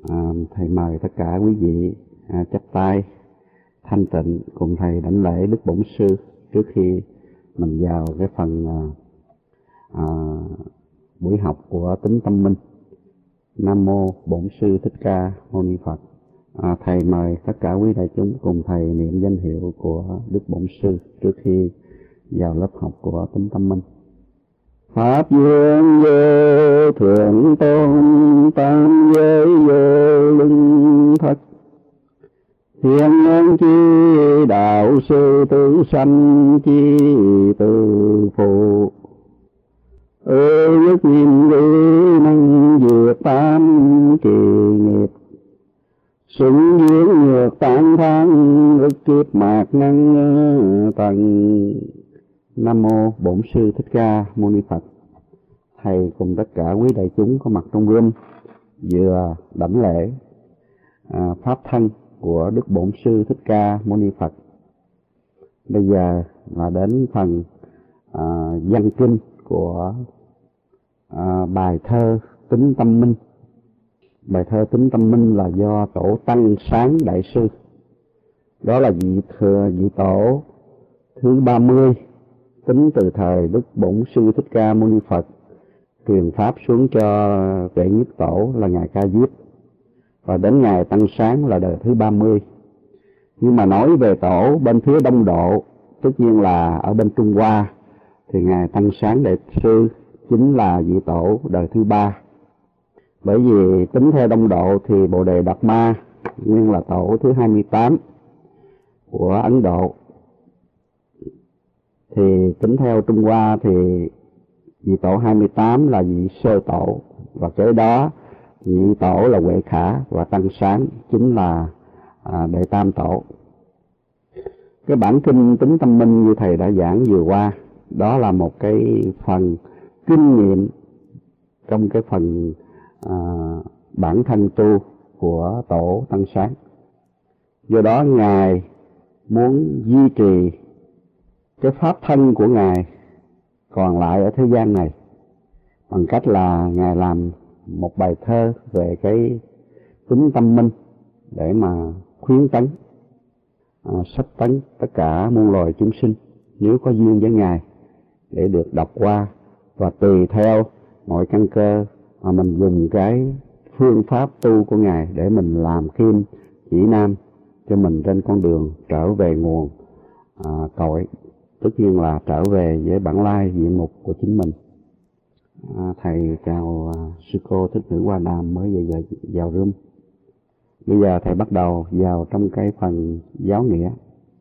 Thầy mời tất cả quý vị chắp tay thanh tịnh cùng thầy đảnh lễ Đức Bổn Sư trước khi mình vào cái phần buổi học của Tính Tâm Minh. Nam Mô Bổn Sư Thích Ca Mâu Ni Phật. Thầy mời tất cả quý đại chúng cùng thầy niệm danh hiệu của Đức Bổn Sư trước khi vào lớp học của Tính Tâm Minh. Pháp dương vô thượng tôn, tam giới vô luân thất, thiên nhân chi đạo sư tử sanh chi từ phụ. Nhất niệm vi năng diệt tam kỳ nghiệp, xứng diễn ngược tán thang ức kiếp mạt năng tầng. Nam Mô Bổn Sư Thích Ca Mâu Ni Phật. Thầy cùng tất cả quý đại chúng có mặt trong room vừa đảnh lễ pháp thân của Đức Bổn Sư Thích Ca Mâu Ni Phật. Bây giờ là đến phần văn kinh của bài thơ Tính Tâm Minh. Bài thơ Tính Tâm Minh là do Tổ Tăng Sáng Đại Sư, đó là vị tổ thứ 30 tính từ thời Đức Bổn Sư Thích Ca Mâu Ni Phật truyền pháp xuống cho Đệ Nhất Tổ là ngài Ca Diếp, và đến ngài Tăng Sáng là đời thứ 30. Nhưng mà nói về tổ bên phía Đông Độ, tất nhiên là ở bên Trung Hoa, thì ngài Tăng Sáng Đại Sư chính là vị tổ đời thứ 3. Bởi vì tính theo Đông Độ thì Bồ Đề Đạt Ma nguyên là tổ thứ 28 của Ấn Độ. Thì tính theo Trung Hoa thì vị tổ 28 là vị sơ tổ, và kế đó vị tổ là Huệ Khả và Tăng Sáng chính là đệ tam tổ. Cái bản kinh Tính Tâm Minh như thầy đã giảng vừa qua, đó là một cái phần kinh nghiệm trong cái phần bản thân tu của tổ Tăng Sáng. Do đó ngài muốn duy trì cái pháp thân của ngài còn lại ở thế gian này bằng cách là ngài làm một bài thơ về cái tính tâm minh để mà khuyến tấn, sách tấn tất cả muôn loài chúng sinh nếu có duyên với ngài để được đọc qua, và tùy theo mọi căn cơ mà mình dùng cái phương pháp tu của ngài để mình làm kim chỉ nam cho mình trên con đường trở về nguồn cội, tất nhiên là trở về với bản lai diện mục của chính mình. Thầy chào sư cô Thích Nữ Hoa Đàm mới vào room. Bây giờ thầy bắt đầu vào trong cái phần giáo nghĩa.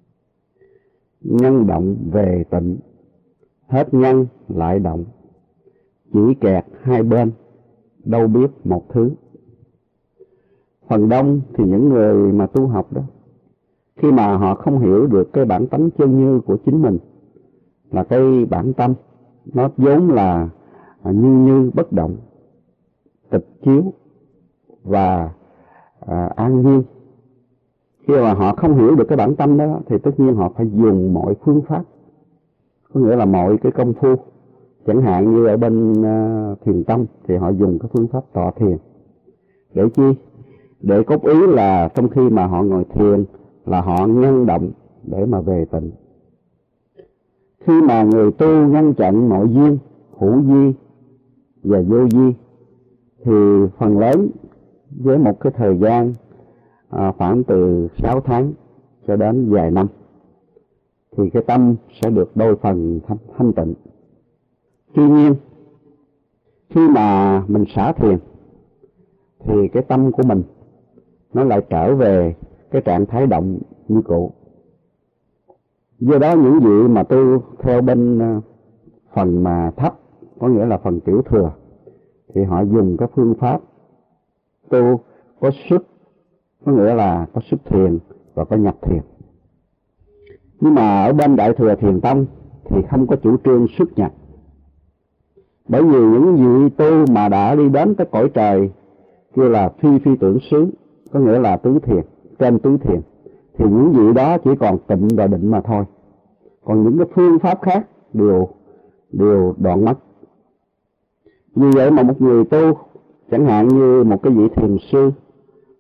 Nhân động về tịnh, hết nhân lại động, chỉ kẹt hai bên, đâu biết một thứ. Phần đông thì những người mà tu học đó, khi mà họ không hiểu được cái bản tánh chân như của chính mình, là cái bản tâm nó vốn là như bất động, tịch chiếu và an nhiên. Khi mà họ không hiểu được cái bản tâm đó thì tất nhiên họ phải dùng mọi phương pháp, có nghĩa là mọi cái công phu. Chẳng hạn như ở bên thiền tông thì họ dùng cái phương pháp tọa thiền. Để chi? Để cốt ý là trong khi mà họ ngồi thiền là họ ngăn động để mà về tịnh. Khi mà người tu ngăn chặn mọi duyên, hữu vi và vô vi, thì phần lớn với một cái thời gian khoảng từ 6 tháng cho đến vài năm, thì cái tâm sẽ được đôi phần thanh tịnh. Tuy nhiên, khi mà mình xả thiền, thì cái tâm của mình nó lại trở về cái trạng thái động như cũ. Do đó những vị mà tu theo bên phần mà thấp, có nghĩa là phần tiểu thừa, thì họ dùng cái phương pháp tu có xuất, có nghĩa là có xuất thiền và có nhập thiền. Nhưng mà ở bên Đại Thừa Thiền Tông thì không có chủ trương xuất nhập. Bởi vì những vị tu mà đã đi đến cái cõi trời kia là phi tưởng xứ, có nghĩa là tứ thiền, trên tứ thiền, thì những vị đó chỉ còn tịnh và định mà thôi. Còn những cái phương pháp khác đều đoạn mất. Vì vậy mà một người tu, chẳng hạn như một cái vị thiền sư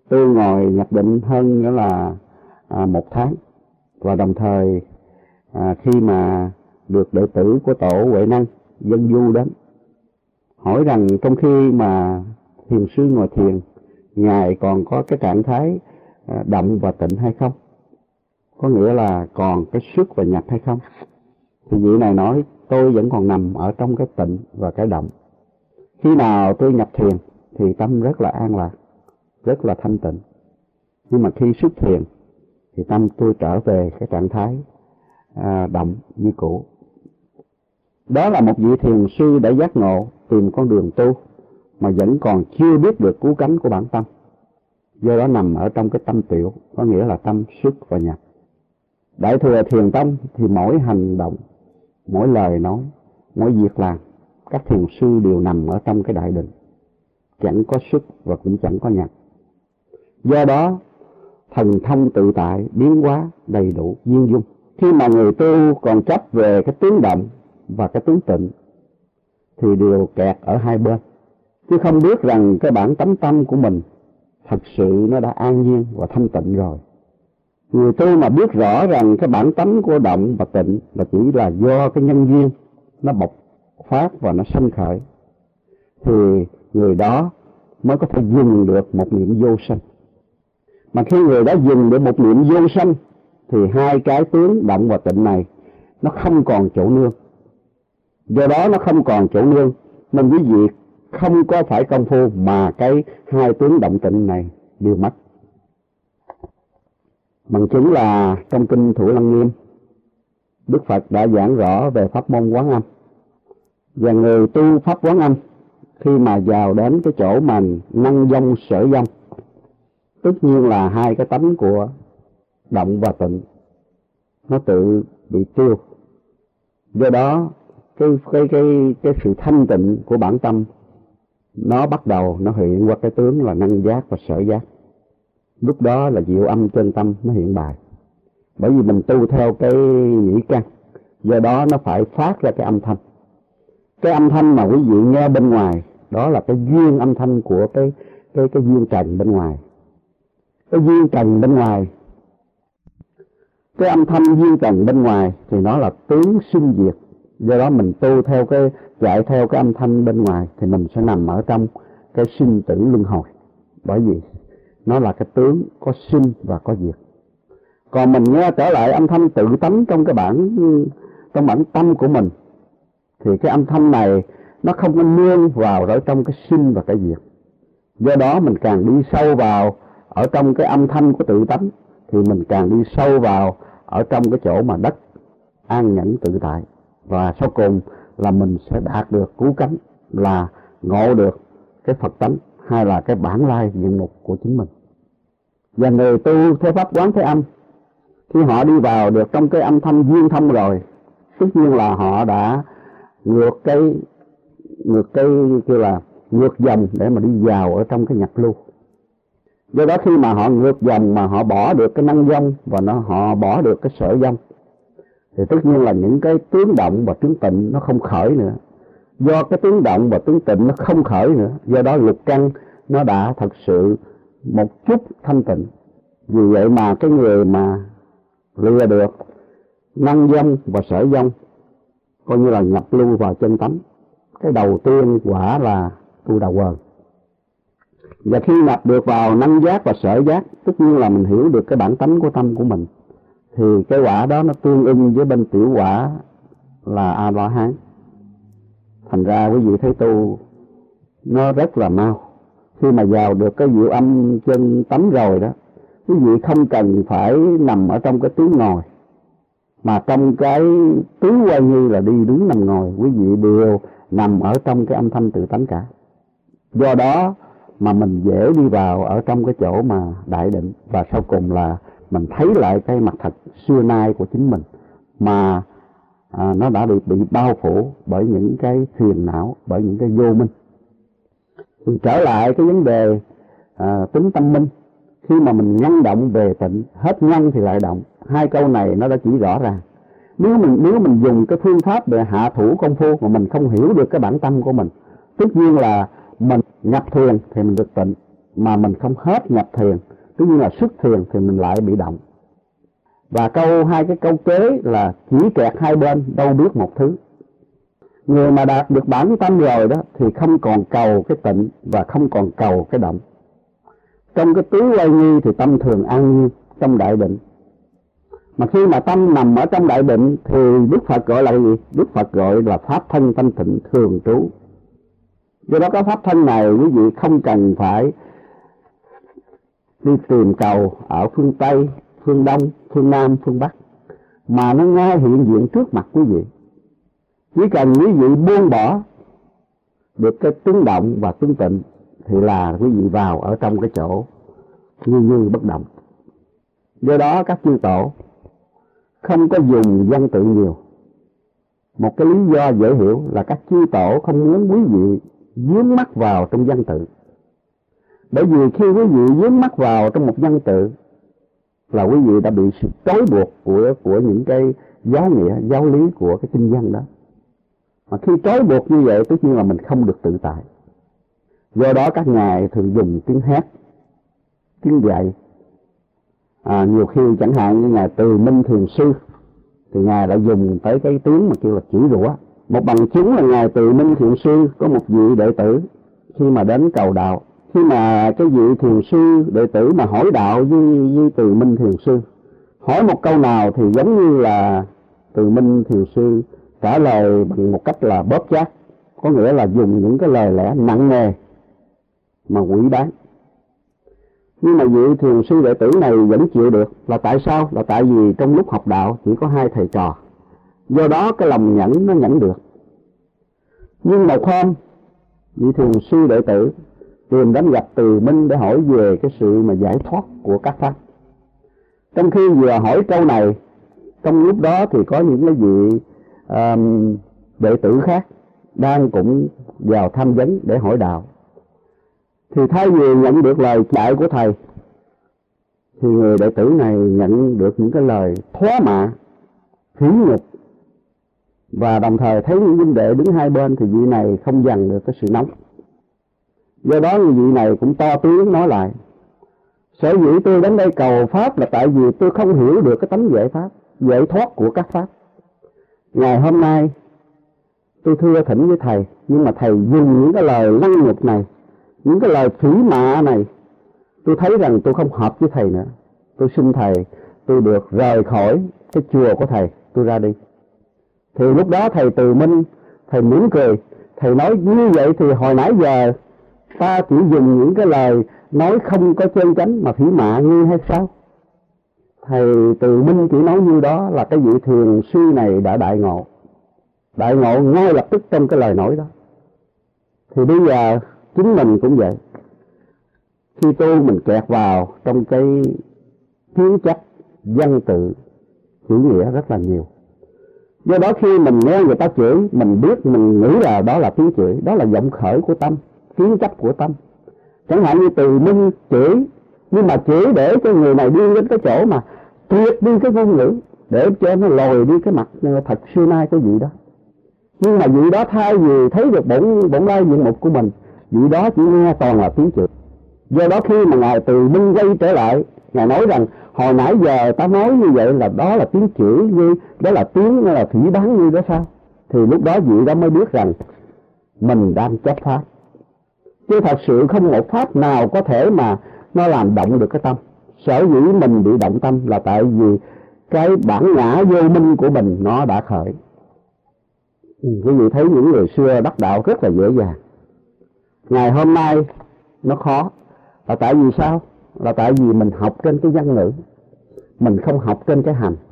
Tôi ngồi nhập định hơn nữa là 1 tháng, và đồng thời khi mà được đệ tử của tổ Huệ Năng Dân Du đến hỏi rằng trong khi mà thiền sư ngồi thiền, ngài còn có cái trạng thái động và tịnh hay không, có nghĩa là còn cái xuất và nhập hay không, thì vị này nói tôi vẫn còn nằm ở trong cái tịnh và cái động. Khi nào tôi nhập thiền thì tâm rất là an lạc, rất là thanh tịnh, nhưng mà khi xuất thiền thì tâm tôi trở về cái trạng thái động như cũ. Đó là một vị thiền sư đã giác ngộ tìm con đường tu mà vẫn còn chưa biết được cứu cánh của bản tâm, do đó nằm ở trong cái tâm tiểu, có nghĩa là tâm xuất và nhập. Đại thừa thiền tông thì mỗi hành động, mỗi lời nói, mỗi việc làm, các thiền sư đều nằm ở trong cái đại định, chẳng có xuất và cũng chẳng có nhập. Do đó thần thông tự tại, biến hóa đầy đủ, viên dung. Khi mà người tu còn chấp về cái tướng động và cái tướng tịnh thì đều kẹt ở hai bên, chứ không biết rằng cái bản tánh tâm của mình thật sự nó đã an nhiên và thanh tịnh rồi. Người tu mà biết rõ rằng cái bản tánh của động và tịnh là chỉ là do cái nhân duyên nó bộc phát và nó sanh khởi, thì người đó mới có thể dừng được một niệm vô sanh. Mà khi người đó dừng được một niệm vô sanh thì hai cái tướng động và tịnh này nó không còn chỗ nương. Do đó nó không còn chỗ nương nên quý vị không có phải công phu mà cái hai tướng động tịnh này đều mất. Bằng chứng là trong kinh Thủ Lăng Nghiêm, Đức Phật đã giảng rõ về pháp môn Quán Âm. Và người tu pháp Quán Âm khi mà vào đến cái chỗ mà năng vong sở vong, tất nhiên là hai cái tánh của động và tịnh nó tự bị tiêu. Do đó cái sự thanh tịnh của bản tâm nó bắt đầu nó hiện qua cái tướng là năng giác và sở giác. Lúc đó là diệu âm chân tâm nó hiện bài. Bởi vì mình tu theo cái nhĩ căn, do đó nó phải phát ra cái âm thanh. Cái âm thanh mà quý vị nghe bên ngoài đó là cái duyên âm thanh của cái duyên trần bên ngoài. Cái duyên trần bên ngoài, cái âm thanh duyên trần bên ngoài thì nó là tướng sinh diệt. Do đó mình tu theo chạy theo cái âm thanh bên ngoài thì mình sẽ nằm ở trong cái sinh tử luân hồi. Bởi vì nó là cái tướng có sinh và có diệt. Còn mình nghe trở lại âm thanh tự tánh trong bản tâm của mình thì cái âm thanh này nó không có nương vào ở trong cái sinh và cái diệt. Do đó mình càng đi sâu vào ở trong cái âm thanh của tự tánh thì mình càng đi sâu vào ở trong cái chỗ mà đất an nhẫn tự tại, và sau cùng là mình sẽ đạt được cứu cánh, là ngộ được cái Phật tánh hay là cái bản lai diện mục của chính mình. Và người tu theo pháp Quán Thế Âm, khi họ đi vào được trong cái âm thanh duyên thông rồi, tất nhiên là họ đã ngược dòng để mà đi vào ở trong cái nhập lưu. Do đó khi mà họ ngược dòng mà họ bỏ được cái năng vong và họ bỏ được cái sở vong thì tất nhiên là những cái tướng động và tướng tịnh nó không khởi nữa. Do cái tướng động và tướng tịnh nó không khởi nữa, do đó lục căn nó đã thật sự một chút thanh tịnh. Vì vậy mà cái người mà lừa được năng vong và sở vong coi như là nhập lưu vào chân tánh, cái đầu tiên quả là tu đà quần. Và khi nhập được vào năng giác và sở giác, tất nhiên là mình hiểu được cái bản tánh của tâm của mình, thì cái quả đó nó tương ưng với bên tiểu quả là A La Hán. Thành ra quý vị thấy tu nó rất là mau. Khi mà vào được cái diệu âm chân tánh rồi đó, quý vị không cần phải nằm ở trong cái tướng ngồi, mà trong cái tướng quay như là đi đứng nằm ngồi, quý vị đều nằm ở trong cái âm thanh tự tánh cả. Do đó mà mình dễ đi vào ở trong cái chỗ mà đại định, và sau cùng là mình thấy lại cái mặt thật xưa nay của chính mình mà nó đã được bị bao phủ bởi những cái phiền não, bởi những cái vô minh. Trở lại cái vấn đề tính tâm minh, khi mà mình nhân động về tịnh, hết nhân thì lại động, hai câu này nó đã chỉ rõ ràng. Nếu mình dùng cái phương pháp để hạ thủ công phu mà mình không hiểu được cái bản tâm của mình, tất nhiên là mình nhập thiền thì mình được tịnh, mà mình không hết nhập thiền, tất nhiên là xuất thiền thì mình lại bị động. Và hai cái câu kế là chỉ kẹt hai bên, đâu biết một thứ. Người mà đạt được bản tâm rồi đó thì không còn cầu cái tịnh và không còn cầu cái động. Trong cái tứ quay nghi thì tâm thường an nhiên trong đại định. Mà khi mà tâm nằm ở trong đại định thì Đức Phật gọi là gì? Đức Phật gọi là pháp thân thanh tịnh thường trú. Do đó cái pháp thân này quý vị không cần phải đi tìm cầu ở phương Tây, phương Đông, phương Nam, phương Bắc, mà nó ngay hiện diện trước mặt quý vị. Chỉ cần quý vị buông bỏ được cái tiếng động và tiếng tịnh thì là quý vị vào ở trong cái chỗ như bất động. Do đó các chư tổ không có dùng văn tự nhiều. Một cái lý do dễ hiểu là các chư tổ không muốn quý vị dướng mắt vào trong văn tự. Bởi vì khi quý vị dướng mắt vào trong một văn tự là quý vị đã bị sự trói buộc của những cái giáo nghĩa, giáo lý của cái kinh văn đó. Mà khi trói buộc như vậy tất nhiên là mình không được tự tại. Do đó các ngài thường dùng tiếng hét, tiếng dạy. Nhiều khi chẳng hạn như ngài Từ Minh Thiền Sư thì ngài đã dùng tới cái tiếng mà kêu là chửi rủa. Một bằng chứng là ngài Từ Minh Thiền Sư có một vị đệ tử khi mà đến cầu đạo, khi mà cái vị thiền sư đệ tử mà hỏi đạo với Từ Minh Thiền Sư, hỏi một câu nào thì giống như là Từ Minh Thiền Sư trả lời bằng một cách là bóp chát, có nghĩa là dùng những cái lời lẽ nặng nề mà quỷ bán. Nhưng mà vị thiền sư đệ tử này vẫn chịu được là tại sao? Là tại vì trong lúc học đạo chỉ có hai thầy trò, do đó cái lòng nhẫn nó nhẫn được. Nhưng một hôm vị thiền sư đệ tử tìm đến gặp Từ Minh để hỏi về cái sự mà giải thoát của các pháp. Trong khi vừa hỏi câu này, trong lúc đó thì có những cái vị đệ tử khác đang cũng vào tham vấn để hỏi đạo. Thì thay vì nhận được lời dạy của thầy thì người đệ tử này nhận được những cái lời thóa mạ, phỉ nhục, và đồng thời thấy những huynh đệ đứng hai bên thì vị này không dằn được cái sự nóng. Do đó người vị này cũng to tiếng nói lại: sở dĩ tôi đến đây cầu pháp là tại vì tôi không hiểu được cái tánh giải thoát của các pháp. Ngày hôm nay tôi thưa thỉnh với thầy, nhưng mà thầy dùng những cái lời lăng nhục này, những cái lời phỉ mạ này, tôi thấy rằng tôi không hợp với thầy nữa. Tôi xin thầy, tôi được rời khỏi cái chùa của thầy, tôi ra đi. Thì lúc đó thầy Từ Minh, thầy mỉm cười, thầy nói: như vậy thì hồi nãy giờ ta chỉ dùng những cái lời nói không có chân chánh mà phỉ mạ ngươi hay sao? Thầy Từ Minh chỉ nói như đó là cái vị thiền sư này đã đại ngộ. Đại ngộ ngay lập tức trong cái lời nói đó. Thì bây giờ chính mình cũng vậy. Khi tu mình kẹt vào trong cái kiến chấp, văn tự, chữ nghĩa rất là nhiều. Do đó khi mình nghe người ta chửi, mình biết, mình nghĩ là đó là tiếng chửi, đó là vọng khởi của tâm, kiến chấp của tâm. Chẳng hạn như Từ Minh chửi, nhưng mà chửi để cho người này đi đến cái chỗ mà tuyệt đi cái ngôn ngữ, để cho nó lòi đi cái mặt thật xưa nay của vị đó. Nhưng mà vị đó thay vì thấy được bổn lai diện mục của mình, vị đó chỉ nghe toàn là tiếng chửi. Do đó khi mà ngài Từ Minh quay trở lại, ngài nói rằng hồi nãy giờ ta nói như vậy là đó là tiếng chửi như, đó là tiếng là phỉ báng như đó sao? Thì lúc đó vị đó mới biết rằng mình đang chấp pháp. Chứ thật sự không một pháp nào có thể mà nó làm động được cái tâm. Sở dĩ mình bị động tâm là tại vì cái bản ngã vô minh của mình nó đã khởi. Quý vị thấy những người xưa đắc đạo rất là dễ dàng. Ngày hôm nay nó khó. Là tại vì sao? Là tại vì mình học trên cái văn ngữ, mình không học trên cái hành.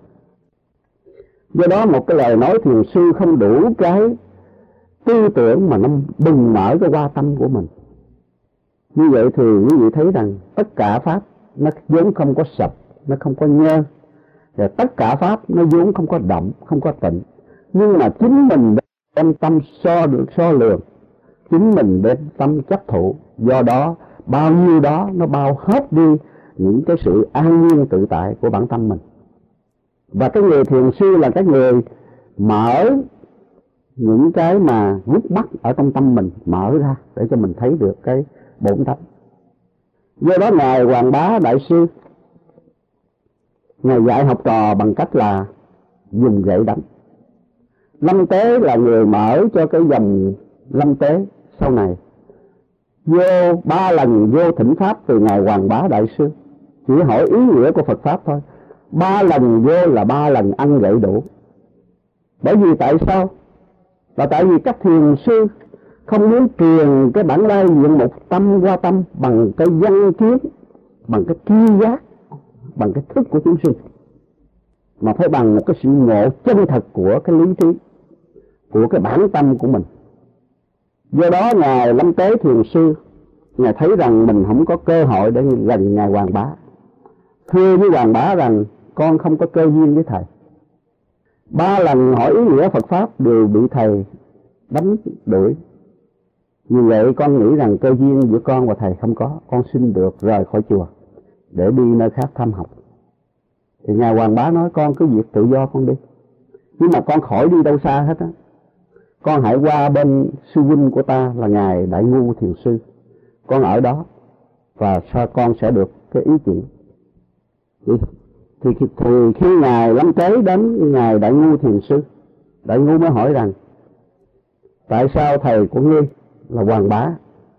Do đó một cái lời nói thiền sư không đủ cái tư tưởng mà nó bừng mở cái hoa tâm của mình. Như vậy thì quý vị thấy rằng tất cả pháp nó vốn không có sạch, nó không có nhơ. Và tất cả pháp nó vốn không có động, không có tịnh. Nhưng mà chính mình đem tâm so lường, chính mình đem tâm chấp thụ. Do đó bao nhiêu đó nó bao hết đi những cái sự an nhiên tự tại của bản tâm mình. Và cái người thiền sư là cái người mở những cái mà gút mắt ở trong tâm mình, mở ra để cho mình thấy được cái bổn tánh. Do đó Ngài Hoàng Bá Đại Sư, Ngài dạy học trò bằng cách là dùng gậy đánh. Lâm Tế là người mở cho cái dòng Lâm Tế sau này. Vô 3 lần vô thỉnh Pháp từ Ngài Hoàng Bá Đại Sư, chỉ hỏi ý nghĩa của Phật Pháp thôi. 3 lần vô là 3 lần ăn gậy đủ. Bởi vì tại sao? Là tại vì các thiền sư không muốn truyền cái bản lai diện mục tâm qua tâm bằng cái văn kiến, bằng cái tri giác, bằng cái thức của chúng sinh, mà phải bằng một cái sự ngộ chân thật của cái lý trí, của cái bản tâm của mình. Do đó Ngài Lâm Tế thiền sư, Ngài thấy rằng mình không có cơ hội để gần Ngài Hoàng Bá, thưa với Hoàng Bá rằng con không có cơ duyên với thầy. 3 lần hỏi ý nghĩa Phật Pháp đều bị thầy đánh đuổi. Như vậy con nghĩ rằng cơ duyên giữa con và thầy không có, con xin được rời khỏi chùa để đi nơi khác thăm học. Thì Ngài Hoàng Bá nói con cứ việc tự do con đi, nhưng mà con khỏi đi đâu xa hết á. Con hãy qua bên sư huynh của ta là Ngài Đại Ngu Thiền Sư, con ở đó và sao con sẽ được cái ý chỉ. Thì khi Ngài Lâm Tế đến Ngài Đại Ngu Thiền Sư, Đại Ngu mới hỏi rằng tại sao thầy của ngươi là Hoàng Bá,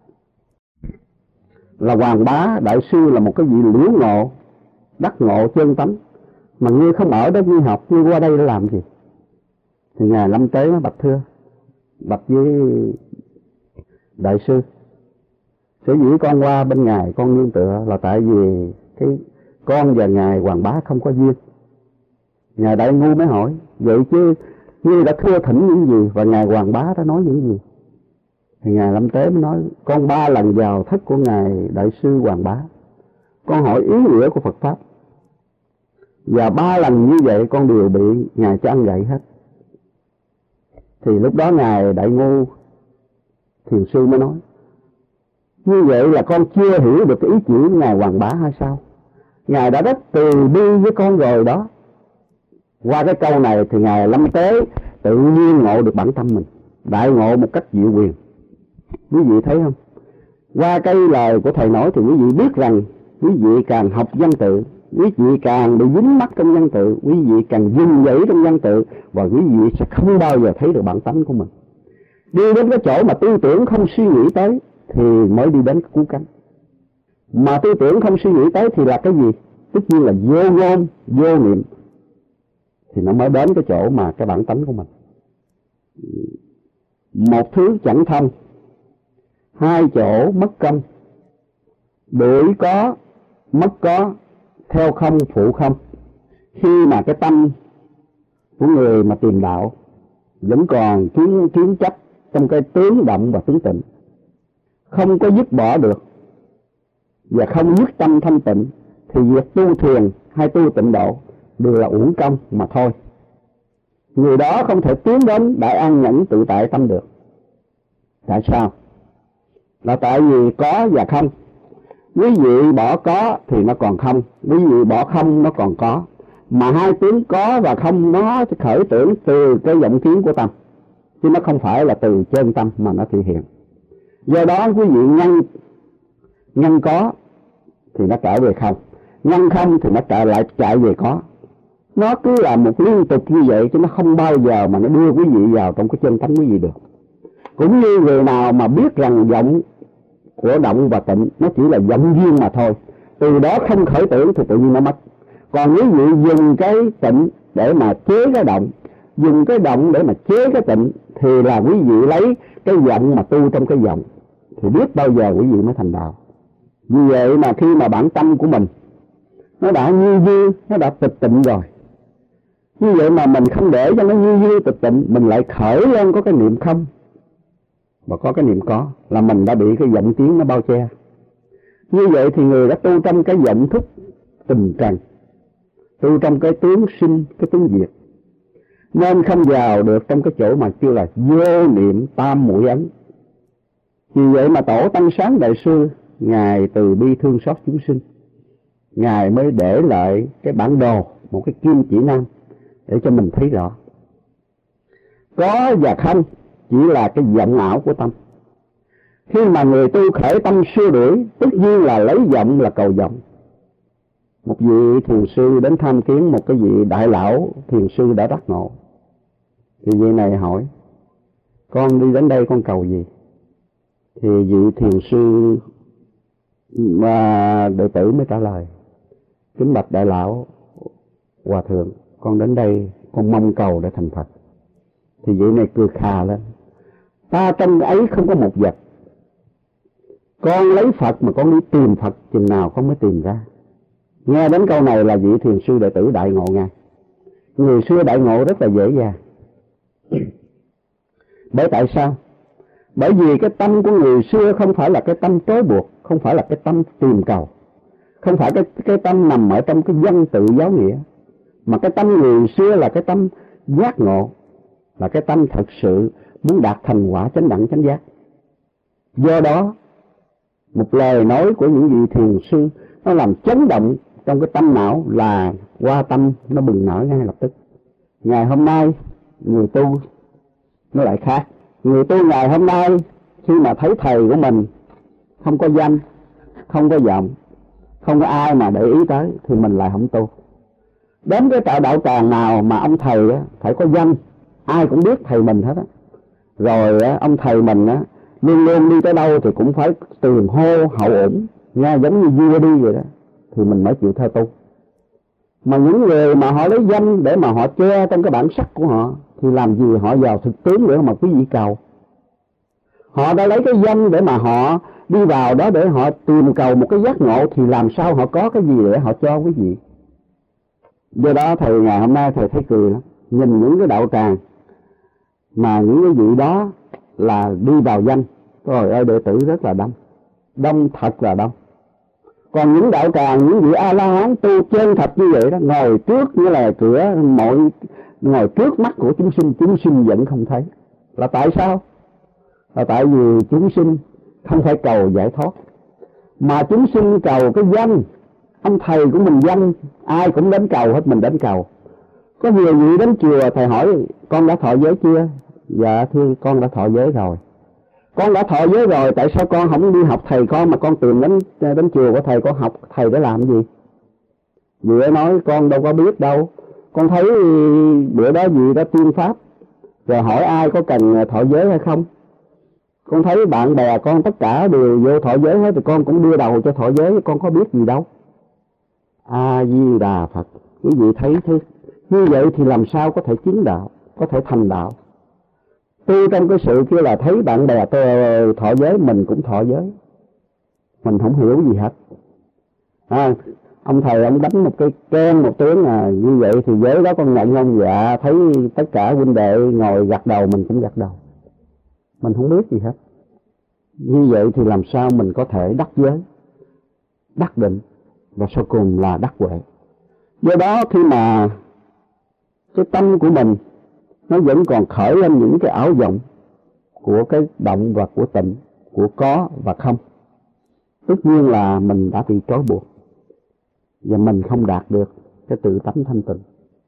là Hoàng Bá Đại Sư, là một cái vị liễu ngộ, đắc ngộ chân tánh, mà ngươi không ở đó ngươi học, ngươi qua đây để làm gì? Thì Ngài Lâm Tế mới bạch với Đại Sư, sở dĩ con qua bên Ngài con nương tựa là tại vì cái con và Ngài Hoàng Bá không có duyên. Ngài Đại Ngu mới hỏi vậy chứ ngươi đã thưa thỉnh những gì và Ngài Hoàng Bá đã nói những gì? Thì Ngài Lâm Tế mới nói con 3 lần vào thất của Ngài Đại Sư Hoàng Bá, con hỏi ý nghĩa của Phật Pháp, và 3 lần như vậy con đều bị Ngài cho ăn gậy hết. Thì lúc đó Ngài Đại Ngu Thiền Sư mới nói như vậy là con chưa hiểu được cái ý chỉ của Ngài Hoàng Bá hay sao? Ngài đã rất từ bi với con rồi đó. Qua cái câu này thì Ngài Lâm Tế tự nhiên ngộ được bản tâm mình, đại ngộ một cách diệu quyền. Quý vị thấy không? Qua cái lời của thầy nói thì quý vị biết rằng quý vị càng học văn tự, quý vị càng bị dính mắc trong văn tự, quý vị càng dung dẫy trong văn tự, và quý vị sẽ không bao giờ thấy được bản tánh của mình. Đi đến cái chỗ mà tư tưởng không suy nghĩ tới thì mới đi đến cứu cánh. Mà tư tưởng không suy nghĩ tới thì là cái gì? Tất nhiên là vô ngôn, vô niệm, thì nó mới đến cái chỗ mà cái bản tánh của mình. Một thứ chẳng thông, 2 chỗ mất công, đuổi có, mất có, theo không, phụ không. Khi mà cái tâm của người mà tìm đạo vẫn còn kiến chấp trong cái tướng động và tướng tịnh, không có dứt bỏ được và không nhất tâm thanh tịnh, thì việc tu thiền hay tu tịnh độ đều là uổng công mà thôi. Người đó không thể tiến đến đại an nhẫn tự tại tâm được. Tại sao? Là tại vì có và không. Quý vị bỏ có thì nó còn không, quý vị bỏ không nó còn có. Mà hai tướng có và không nó khởi tưởng từ cái vọng kiến của tâm, chứ nó không phải là từ chân tâm mà nó thể hiện. Do đó quý vị nhân có thì nó trở về không, nhân không thì nó chạy về có. Nó cứ là một liên tục như vậy, chứ nó không bao giờ mà nó đưa quý vị vào trong cái chân tánh quý vị được. Cũng như người nào mà biết rằng vọng của động và tịnh nó chỉ là vọng duyên mà thôi, từ đó không khởi tưởng thì tự nhiên nó mất. Còn nếu quý vị dùng cái tịnh để mà chế cái động, dùng cái động để mà chế cái tịnh, thì là quý vị lấy cái vọng mà tu trong cái vọng, thì biết bao giờ quý vị mới thành đạo. Vì vậy mà khi mà bản tâm của mình nó đã như dư, nó đã tịch tịnh rồi, như vậy mà mình không để cho nó như dư tịch tịnh, mình lại khởi lên có cái niệm không và có cái niệm có, là mình đã bị cái vọng tiếng nó bao che. Như vậy thì người đã tu trong cái vọng thức tình trần, tu trong cái tướng sinh, cái tướng diệt, nên không vào được trong cái chỗ mà kêu là vô niệm tam muội ấn. Vì vậy mà Tổ Tăng Sáng Đại Sư, Ngài từ bi thương xót chúng sinh, Ngài mới để lại cái bản đồ, một cái kim chỉ nam để cho mình thấy rõ. Có và không chỉ là cái vọng ảo của tâm. Khi mà người tu khởi tâm xua đuổi, tất nhiên là lấy vọng là cầu vọng. Một vị thiền sư đến tham kiến một cái vị đại lão thiền sư đã đắc ngộ. Thì vị này hỏi: con đi đến đây con cầu gì? Thì vị thiền sư mà đệ tử mới trả lời: kính bạch đại lão hòa thượng, con đến đây con mong cầu để thành Phật. Thì vị này cười khà lên: ta trong ấy không có một vật, con lấy Phật mà con đi tìm Phật chừng nào con mới tìm ra. Nghe đến câu này là vị thiền sư đệ tử đại ngộ ngay. Người xưa đại ngộ rất là dễ dàng. Bởi tại sao? Bởi vì cái tâm của người xưa không phải là cái tâm trói buộc, không phải là cái tâm tìm cầu, không phải cái tâm nằm ở trong cái văn tự giáo nghĩa, mà cái tâm người xưa là cái tâm giác ngộ, là cái tâm thật sự muốn đạt thành quả chánh đẳng chánh giác. Do đó, một lời nói của những vị thiền sư nó làm chấn động trong cái tâm não, là qua tâm nó bừng nở ngay lập tức. Ngày hôm nay người tu nó lại khác. Người tu ngày hôm nay khi mà thấy thầy của mình không có danh, không có vọng, không có ai mà để ý tới, thì mình lại không tu. Đến cái tạo đạo tràng nào mà ông thầy á, phải có danh, ai cũng biết thầy mình hết á. Rồi á, ông thầy mình á, luôn luôn đi tới đâu thì cũng phải tường hô hậu ủng, nghe giống như vua đi vậy đó, thì mình mới chịu theo tu. Mà những người mà họ lấy danh để mà họ che trong cái bản sắc của họ, thì làm gì họ vào thực tướng nữa mà quý vị cầu. Họ đã lấy cái danh để mà họ đi vào đó để họ tìm cầu một cái giác ngộ, thì làm sao họ có cái gì để họ cho quý vị. Do đó thầy ngày hôm nay thầy thấy cười lắm. Nhìn những cái đạo tràng mà những cái vị đó là đi vào danh, rồi ơi đệ tử rất là đông, đông thật là đông. Còn những đạo tràng, những vị A-la-hán tu chân thật như vậy đó, ngồi trước như là cửa ngồi trước mắt của chúng sinh vẫn không thấy. Là tại sao? Là tại vì chúng sinh không phải cầu giải thoát, mà chúng sinh cầu cái danh. Ông thầy của mình danh, ai cũng đến cầu hết, mình đến cầu. Có nhiều vị đến chùa, thầy hỏi con đã thọ giới chưa? Dạ thưa con đã thọ giới rồi. Con đã thọ giới rồi, tại sao con không đi học thầy con mà con tìm đến chùa của thầy con học thầy để làm gì? Vị ấy nói con đâu có biết đâu, con thấy bữa đó vị đã tuyên pháp, rồi hỏi ai có cần thọ giới hay không. Con thấy bạn bè con tất cả đều vô thọ giới hết, thì con cũng đưa đầu cho thọ giới, con có biết gì đâu. A Di Đà Phật. Quý vị thấy thế, như vậy thì làm sao có thể chứng đạo, có thể thành đạo. Tu trong cái sự kia là thấy bạn bè tôi thọ giới, mình cũng thọ giới, mình không hiểu gì hết. Ông thầy ông đánh một cái keng một tiếng như vậy thì giới đó con nhận không? Dạ. Thấy tất cả huynh đệ ngồi gật đầu, mình cũng gật đầu, mình không biết gì hết. Như vậy thì làm sao mình có thể đắc giới, đắc định, và sau cùng là đắc huệ. Do đó khi mà cái tâm của mình nó vẫn còn khởi lên những cái ảo vọng của cái động và của tịnh, của có và không, tất nhiên là mình đã bị trói buộc, và mình không đạt được cái tự tánh thanh tịnh.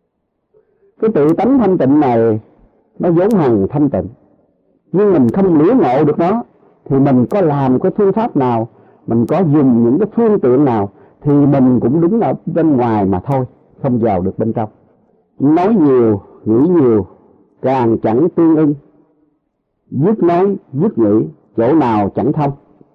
Cái tự tánh thanh tịnh này nó vốn hằng thanh tịnh, nhưng mình không liễu ngộ được nó, thì mình có làm cái phương pháp nào, mình có dùng những cái phương tiện nào, thì mình cũng đứng ở bên ngoài mà thôi, không vào được bên trong. Nói nhiều, nghĩ nhiều, càng chẳng tương ưng, dứt nói, dứt nghĩ, chỗ nào chẳng thông.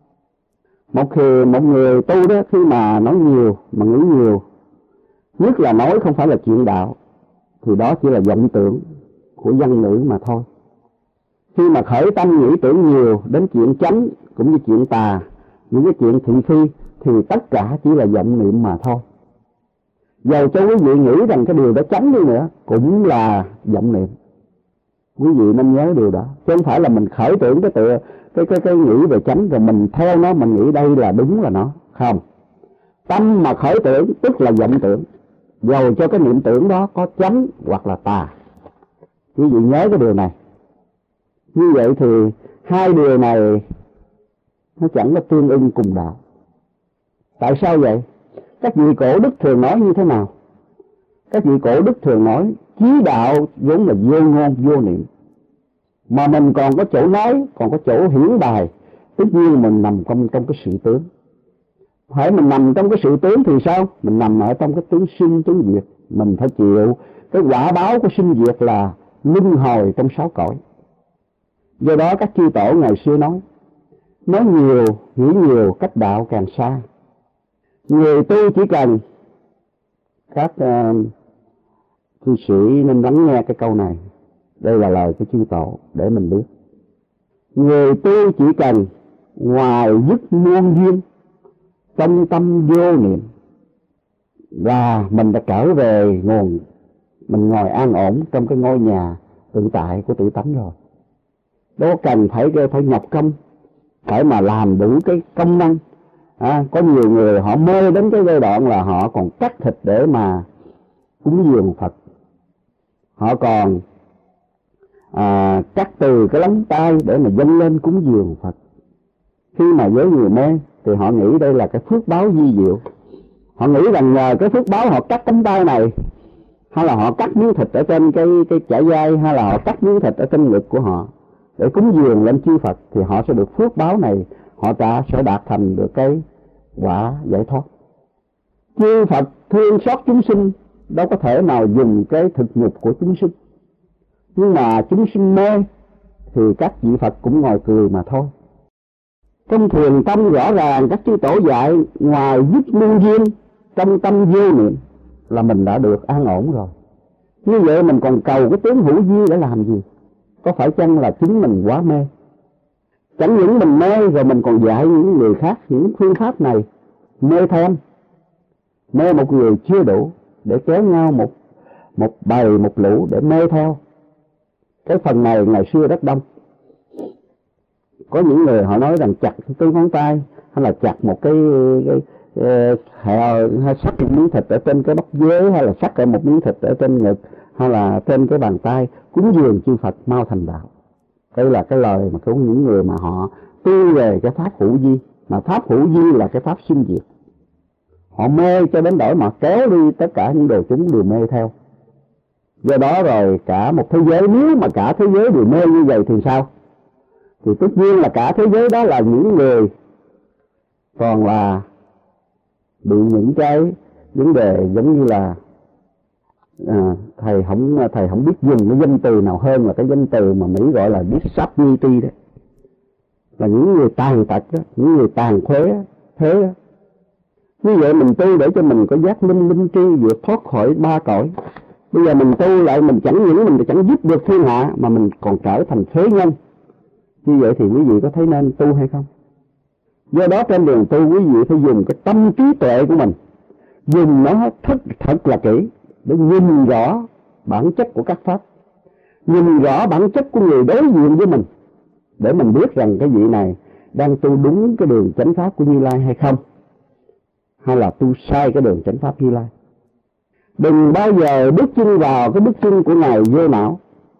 Một người tu đó, khi mà nói nhiều, mà nghĩ nhiều, nhất là nói không phải là chuyện đạo, thì đó chỉ là vọng tưởng của văn ngữ mà thôi. Khi mà khởi tâm nghĩ tưởng nhiều đến chuyện chánh cũng như chuyện tà, những cái chuyện thị phi, thì tất cả chỉ là vọng niệm mà thôi. Dầu cho quý vị nghĩ rằng cái điều đó chánh đi nữa, cũng là vọng niệm. Quý vị nên nhớ điều đó, chứ không phải là mình khởi tưởng cái nghĩ về chánh rồi mình theo nó, mình nghĩ đây là đúng là nó. Không. Tâm mà khởi tưởng tức là vọng tưởng, dầu cho cái niệm tưởng đó có chánh hoặc là tà. Quý vị nhớ cái điều này. Như vậy thì hai điều này nó chẳng có tương ưng cùng đạo. Tại sao vậy? Các vị cổ đức thường nói như thế nào? Các vị cổ đức thường nói chí đạo vốn là vô ngôn vô niệm, mà mình còn có chỗ nói, còn có chỗ hiển bài, Tất nhiên mình nằm trong cái sự tướng. Phải mình nằm trong cái sự tướng thì sao? Mình nằm ở trong cái tướng sinh tướng diệt. Mình phải chịu cái quả báo của sinh diệt là luân hồi trong 6 cõi. Do đó các chư tổ ngày xưa nói nhiều, nghĩ nhiều, cách đạo càng xa. Người tu chỉ cần, các cư sĩ nên lắng nghe cái câu này. Đây là lời của chư tổ để mình biết. Người tu chỉ cần ngoài dứt muôn duyên, trong tâm vô niệm, và mình đã trở về nguồn, mình ngồi an ổn trong cái ngôi nhà tự tại của tự tánh rồi. Đó cần phải nhập công, phải mà làm đủ cái công năng. Có nhiều người họ mê đến cái giai đoạn là họ còn cắt thịt để mà cúng dường Phật. Họ còn cắt từ cái lóng tay để mà dâng lên cúng dường Phật. Khi mà với người mê thì họ nghĩ đây là cái phước báo vi diệu. Họ nghĩ rằng nhờ cái phước báo họ cắt cánh tay này, hay là họ cắt miếng thịt ở trên cái chả vai, hay là họ cắt miếng thịt ở trên ngực của họ để cúng dường lên chư Phật, thì họ sẽ được phước báo này, họ sẽ đạt thành được cái quả giải thoát. Chư Phật thương xót chúng sinh, đâu có thể nào dùng cái thực nhục của chúng sinh. Nhưng mà chúng sinh mê thì các vị Phật cũng ngồi cười mà thôi. Trong thiền tâm rõ ràng các chư tổ dạy ngoài dứt muôn duyên, trong tâm vô niệm là mình đã được an ổn rồi. Như vậy mình còn cầu cái tướng hữu vi để làm gì? Có phải chăng là chính mình quá mê? Chẳng những mình mê rồi mình còn dạy những người khác những phương pháp này, mê thêm. Mê một người chưa đủ để kéo nhau một bầy một lũ để mê theo. Cái phần này ngày xưa rất đông. Có những người họ nói rằng chặt cái ngón tay, hay là chặt một cái hay sắc một miếng thịt ở trên cái bắp dế, hay là sắc ở một miếng thịt ở trên ngực, hay là trên cái bàn tay, cúng dường chư Phật mau thành đạo. Đây là cái lời mà của những người mà họ tu về cái pháp hữu vi. Mà pháp hữu vi là cái pháp sinh diệt. Họ mê cho đến đổi mà kéo đi tất cả những đồ chúng đều mê theo. Do đó rồi cả một thế giới, nếu mà cả thế giới đều mê như vậy thì sao? Thì tất nhiên là cả thế giới đó là những người còn là bị những cái vấn đề giống như là thầy không biết dùng cái danh từ nào hơn là cái danh từ mà Mỹ gọi là disability đấy. Là những người tàn tật đó, những người tàn thế đó. Như vậy mình tu để cho mình có giác linh tri vượt thoát khỏi 3 cõi. Bây giờ mình tu lại mình chẳng những mình chẳng giúp được thiên hạ mà mình còn trở thành phế nhân. Như vậy thì quý vị có thấy nên tu hay không? Do đó trên đường tu quý vị phải dùng cái tâm trí tuệ của mình, dùng nó thật là kỹ để nhìn rõ bản chất của các pháp, nhìn rõ bản chất của người đối diện với mình, để mình biết rằng cái vị này đang tu đúng cái đường chánh pháp của Như Lai hay không, hay là tu sai cái đường chánh pháp Như Lai. Đừng bao giờ bước chân vào cái bước chân của Ngài Vô Não.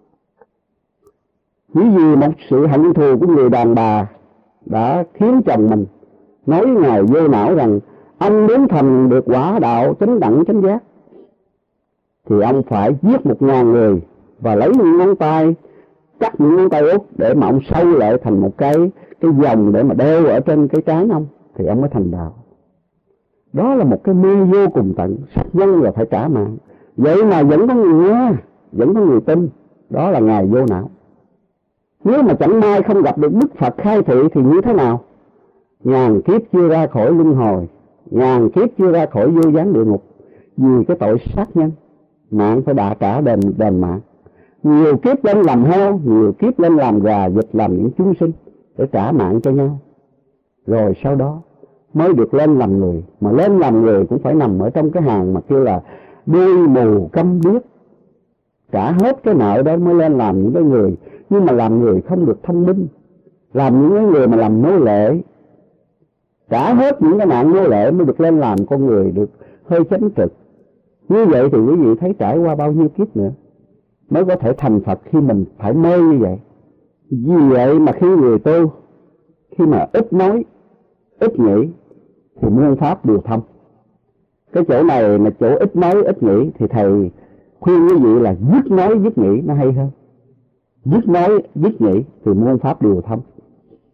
Chỉ vì một sự hận thù của người đàn bà đã khiến chồng mình nói Ngài Vô Não rằng ông muốn thành được quả đạo chánh đẳng chánh giác thì ông phải giết 1000 người và lấy những ngón tay, cắt những ngón tay út để mà ông sâu lại thành một cái vòng để mà đeo ở trên cái trán ông, thì ông mới thành đạo. Đó là một cái mê vô cùng tận, sát nhân là phải trả mạng. Vậy mà vẫn có người nghe, vẫn có người tin. Đó là Ngài Vô Não. Nếu mà chẳng may không gặp được Đức Phật khai thị thì như thế nào? Ngàn kiếp chưa ra khỏi luân hồi, ngàn kiếp chưa ra khỏi vô gián địa ngục, vì cái tội sát nhân, mạng phải trả đền mạng. Nhiều kiếp lên làm heo, nhiều kiếp lên làm gà, vịt, làm những chúng sinh để trả mạng cho nhau. Rồi sau đó mới được lên làm người. Mà lên làm người cũng phải nằm ở trong cái hàng mà kêu là đuôi mù câm điếc. Trả hết cái nợ đó mới lên làm những cái người. Nhưng mà làm người không được thông minh, làm những cái người mà làm nô lệ, trả hết những cái nạn nô lệ mới được lên làm con người được hơi chánh trực. Như vậy thì quý vị thấy trải qua bao nhiêu kiếp nữa mới có thể thành Phật khi mình phải mê như vậy. Vì vậy mà khi người tu, khi mà ít nói, ít nghĩ thì muôn pháp đều thông. Cái chỗ này là chỗ ít nói, ít nghĩ thì thầy khuyên quý vị là dứt nói, dứt nghĩ nó hay hơn. Dứt nói, dứt nghĩ thì muôn pháp đều thông.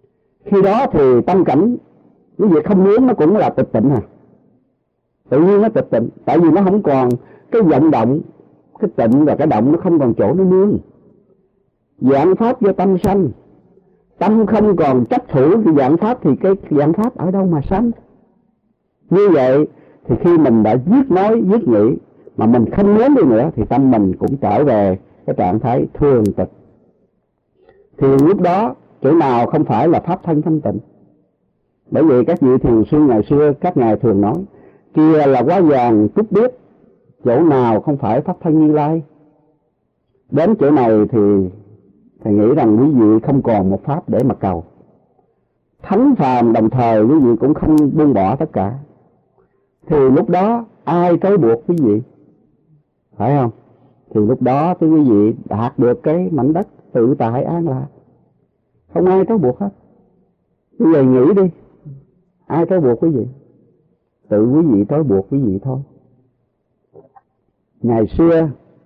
Khi đó thì tâm cảnh cái việc không muốn nó cũng là tịch tịnh à. Tự nhiên nó tịch tịnh, tại vì nó không còn cái vọng động, cái tịnh và cái động nó không còn chỗ nó nương. Vạn pháp do tâm sanh, tâm không còn chấp thủ cái vạn pháp thì cái vạn pháp ở đâu mà sanh? Như vậy thì khi mình đã dứt nói dứt nghĩ mà mình không muốn đi nữa thì tâm mình cũng trở về cái trạng thái thường tịch. Thì lúc đó chỗ nào không phải là pháp thân thanh tịnh? Bởi vì các vị thiền sư ngày xưa các ngài thường nói kia là quá vàng trúc biếc, chỗ nào không phải pháp thân Như Lai. Đến chỗ này thì thầy nghĩ rằng quý vị không còn một pháp để mà cầu. Thánh phàm đồng thời quý vị cũng không buông bỏ tất cả. Thì lúc đó ai trói buộc quý vị? Phải không? Thì lúc đó thì quý vị đạt được cái mảnh đất tự tại an lạc. Không ai trói buộc hết. Quý vị nghĩ đi, ai trói buộc quý vị? Tự quý vị trói buộc quý vị thôi. Ngày xưa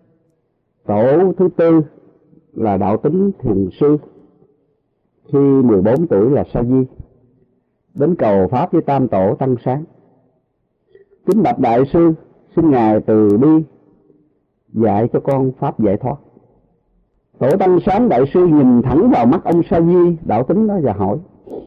tổ thứ tư là Đạo Tính Thiền Sư, khi 14 tuổi là Sa Di, đến cầu pháp với Tam Tổ Tăng Sáng. Kính bạch Đại sư, xin ngài từ bi dạy cho con pháp giải thoát. Tổ Tăng Sáng Đại sư nhìn thẳng vào mắt ông Sa Di Đạo Tính đó và hỏi: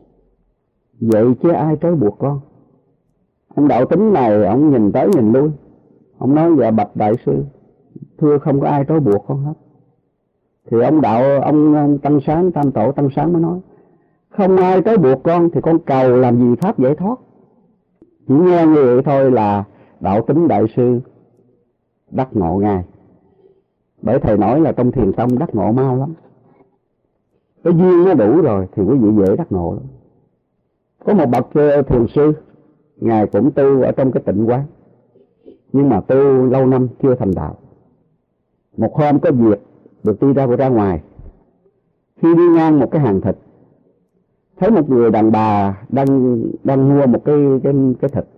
vậy chứ ai trói buộc con? Ông Đạo Tính này ông nhìn tới nhìn lui, ông nói: dạ bạch Đại sư, thưa không có ai trói buộc con hết. Thì ông Tăng Sáng, Tam Tổ Tăng Sáng mới nói: không ai trói buộc con thì con cầu làm gì pháp giải thoát? Chỉ nghe như vậy thôi là Đạo Tính Đại sư đắc ngộ ngay. Bởi thầy nói là trong thiền tông đắc ngộ mau lắm. Cái duyên nó đủ rồi thì quý vị dễ đắc ngộ lắm. Có một bậc thiền sư, ngài cũng tu ở trong cái tịnh quán, nhưng mà tu lâu năm chưa thành đạo. Một hôm có việc được đi ra ngoài, khi đi ngang một cái hàng thịt, thấy một người đàn bà đang mua một cái thịt.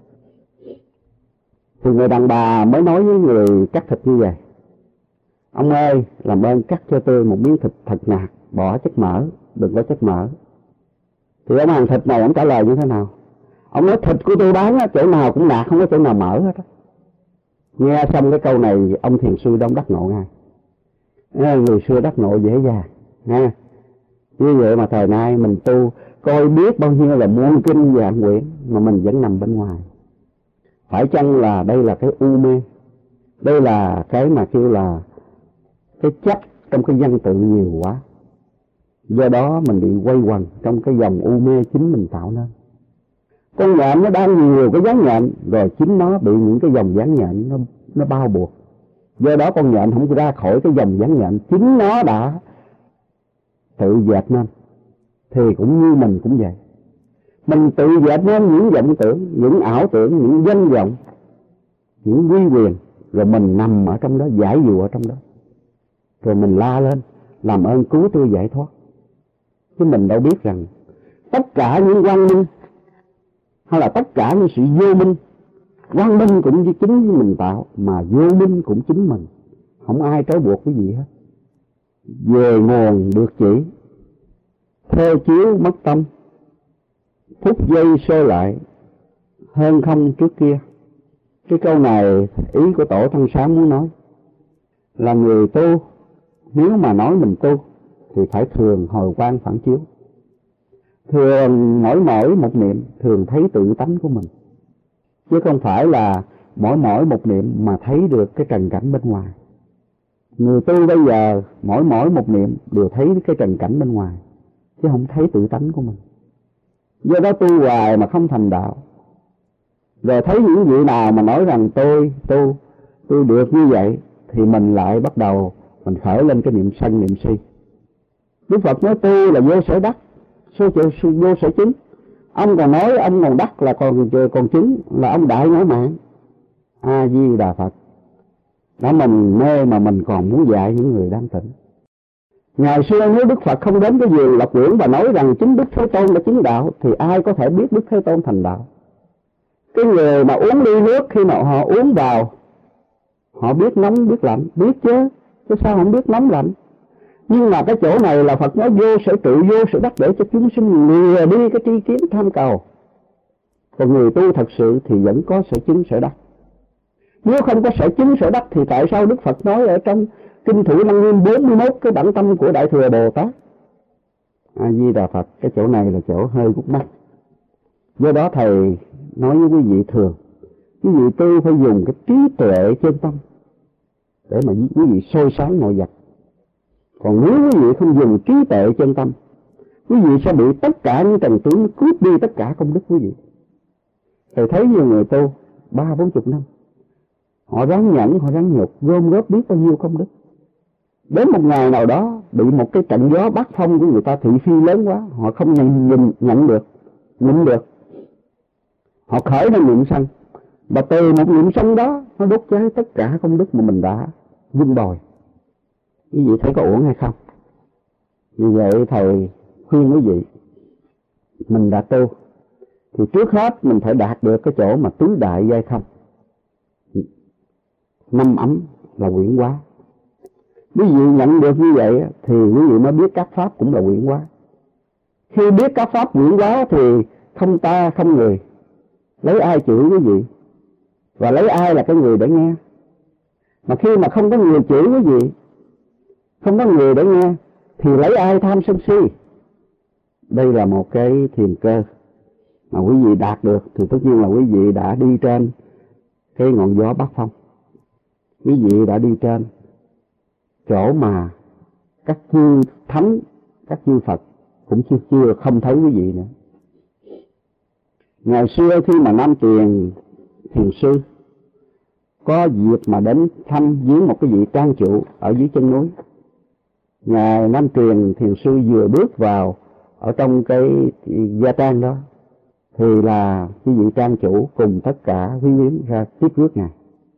Thì người đàn bà mới nói với người cắt thịt như vậy: ông ơi, làm ơn cắt cho tôi một miếng thịt thật nạc, bỏ chất mỡ, đừng có chất mỡ. Thì ông hàng thịt này ông trả lời như thế nào? Ông nói: thịt của tôi bán chỗ nào cũng nạc, không có chỗ nào mỡ hết. Nghe xong cái câu này, ông thiền sư đông đắc ngộ ngay. Người xưa đắc ngộ dễ dàng ha. Như vậy mà thời nay mình tu coi biết bao nhiêu là muôn kinh vạn quyển mà mình vẫn nằm bên ngoài. Phải chăng là đây là cái u mê? Đây là cái mà kêu là cái chấp trong cái văn tự nhiều quá. Do đó mình bị quay quần trong cái dòng u mê chính mình tạo nên. Con nhện nó đang nhiều cái dáng nhện, rồi chính nó bị những cái dòng dáng nhện nó bao buộc. Do đó con nhện không ra khỏi cái dòng dáng nhện, chính nó đã tự dệt nên. Thì cũng như mình cũng vậy. Mình tự dệt nên những vọng tưởng, những ảo tưởng, những danh vọng, những uy quyền, rồi mình nằm ở trong đó, giải dụa ở trong đó. Rồi mình la lên: làm ơn cứu tôi giải thoát. Chứ mình đâu biết rằng tất cả những quang minh hay là tất cả những sự vô minh, quang minh cũng chính mình tạo, mà vô minh cũng chính mình. Không ai trói buộc cái gì hết. Về nguồn được chỉ, theo chiếu mất tâm, phút giây sơ lại, hơn không trước kia. Cái câu này ý của Tổ Tăng Sáng muốn nói là người tu nếu mà nói mình tu thì phải thường hồi quang phản chiếu, thường mỗi một niệm thường thấy tự tánh của mình, chứ không phải là mỗi một niệm mà thấy được cái trần cảnh bên ngoài. Người tu bây giờ mỗi một niệm đều thấy cái trần cảnh bên ngoài, chứ không thấy tự tánh của mình. Do đó tu hoài mà không thành đạo. Rồi thấy những vị nào mà nói rằng tôi được như vậy, thì mình lại bắt đầu mình khởi lên cái niệm sân niệm si. Đức Phật nói tu là vô sở đắc, vô sở chứng. Ông còn nói ông còn đắc là còn chứng, là ông đại ngã mạn. A Di Đà Phật. Đó mình mê mà mình còn muốn dạy những người đang tỉnh. Ngày xưa nếu Đức Phật không đến cái vườn Lộc Uyển và nói rằng chính Đức Thế Tôn đã chứng đạo, thì ai có thể biết Đức Thế Tôn thành đạo? Cái người mà uống ly nước, khi mà họ uống vào, họ biết nóng biết lạnh, biết chứ sao không biết nóng lạnh? Nhưng mà cái chỗ này là Phật nói vô sở trụ, vô sở đắc, để cho chúng sinh lìa đi cái tri kiến tham cầu. Còn người tu thật sự thì vẫn có sở chứng sở đắc. Nếu không có sở chứng sở đắc thì tại sao Đức Phật nói ở trong Kinh Thủ Lăng Nghiêm 41 cái bản tâm của Đại Thừa Bồ Tát? A Di Đà Phật, cái chỗ này là chỗ hơi gút mắt. Do đó thầy nói với quý vị thường, quý vị tu phải dùng cái trí tuệ chân tâm để mà quý vị soi sáng nội vật. Còn nếu quý vị không dùng trí tuệ chân tâm, quý vị sẽ bị tất cả những trần tướng cướp đi tất cả công đức quý vị. Thầy thấy nhiều người tu 30-40 năm, họ ráng nhẫn, họ ráng nhục, gom góp biết bao nhiêu công đức. Đến một ngày nào đó bị một cái trận gió bát phong của người ta thị phi lớn quá, họ không nhận được, họ khởi ra niệm sân, và từ một niệm sân đó nó đốt cháy tất cả công đức mà mình đã vun bồi. Quý vị thấy có uổng hay không? Vì vậy thầy khuyên quý vị, mình đã tu thì trước hết mình phải đạt được cái chỗ mà tứ đại giai không, 5 ấm là quyển hóa. Quý vị nhận được như vậy thì quý vị mới biết các pháp cũng là quyển hóa. Khi biết các pháp quyển hóa thì không ta không người, lấy ai chửi quý vị, và lấy ai là cái người để nghe. Mà khi mà không có người chửi quý vị, không có người để nghe, thì lấy ai tham sân si. Đây là một cái thiền cơ mà quý vị đạt được thì tất nhiên là quý vị đã đi trên cái ngọn gió bát phong. Quý vị đã đi trên chỗ mà các chư thánh, các chư Phật cũng chưa không thấy quý vị nữa. Ngày xưa khi mà Nam Tuyền thiền sư có dịp mà đến thăm viếng một cái vị trang chủ ở dưới chân núi, Ngài Nam Tuyền thiền sư vừa bước vào ở trong cái gia trang đó thì là cái vị trang chủ cùng tất cả quý quyến ra tiếp rước Ngài.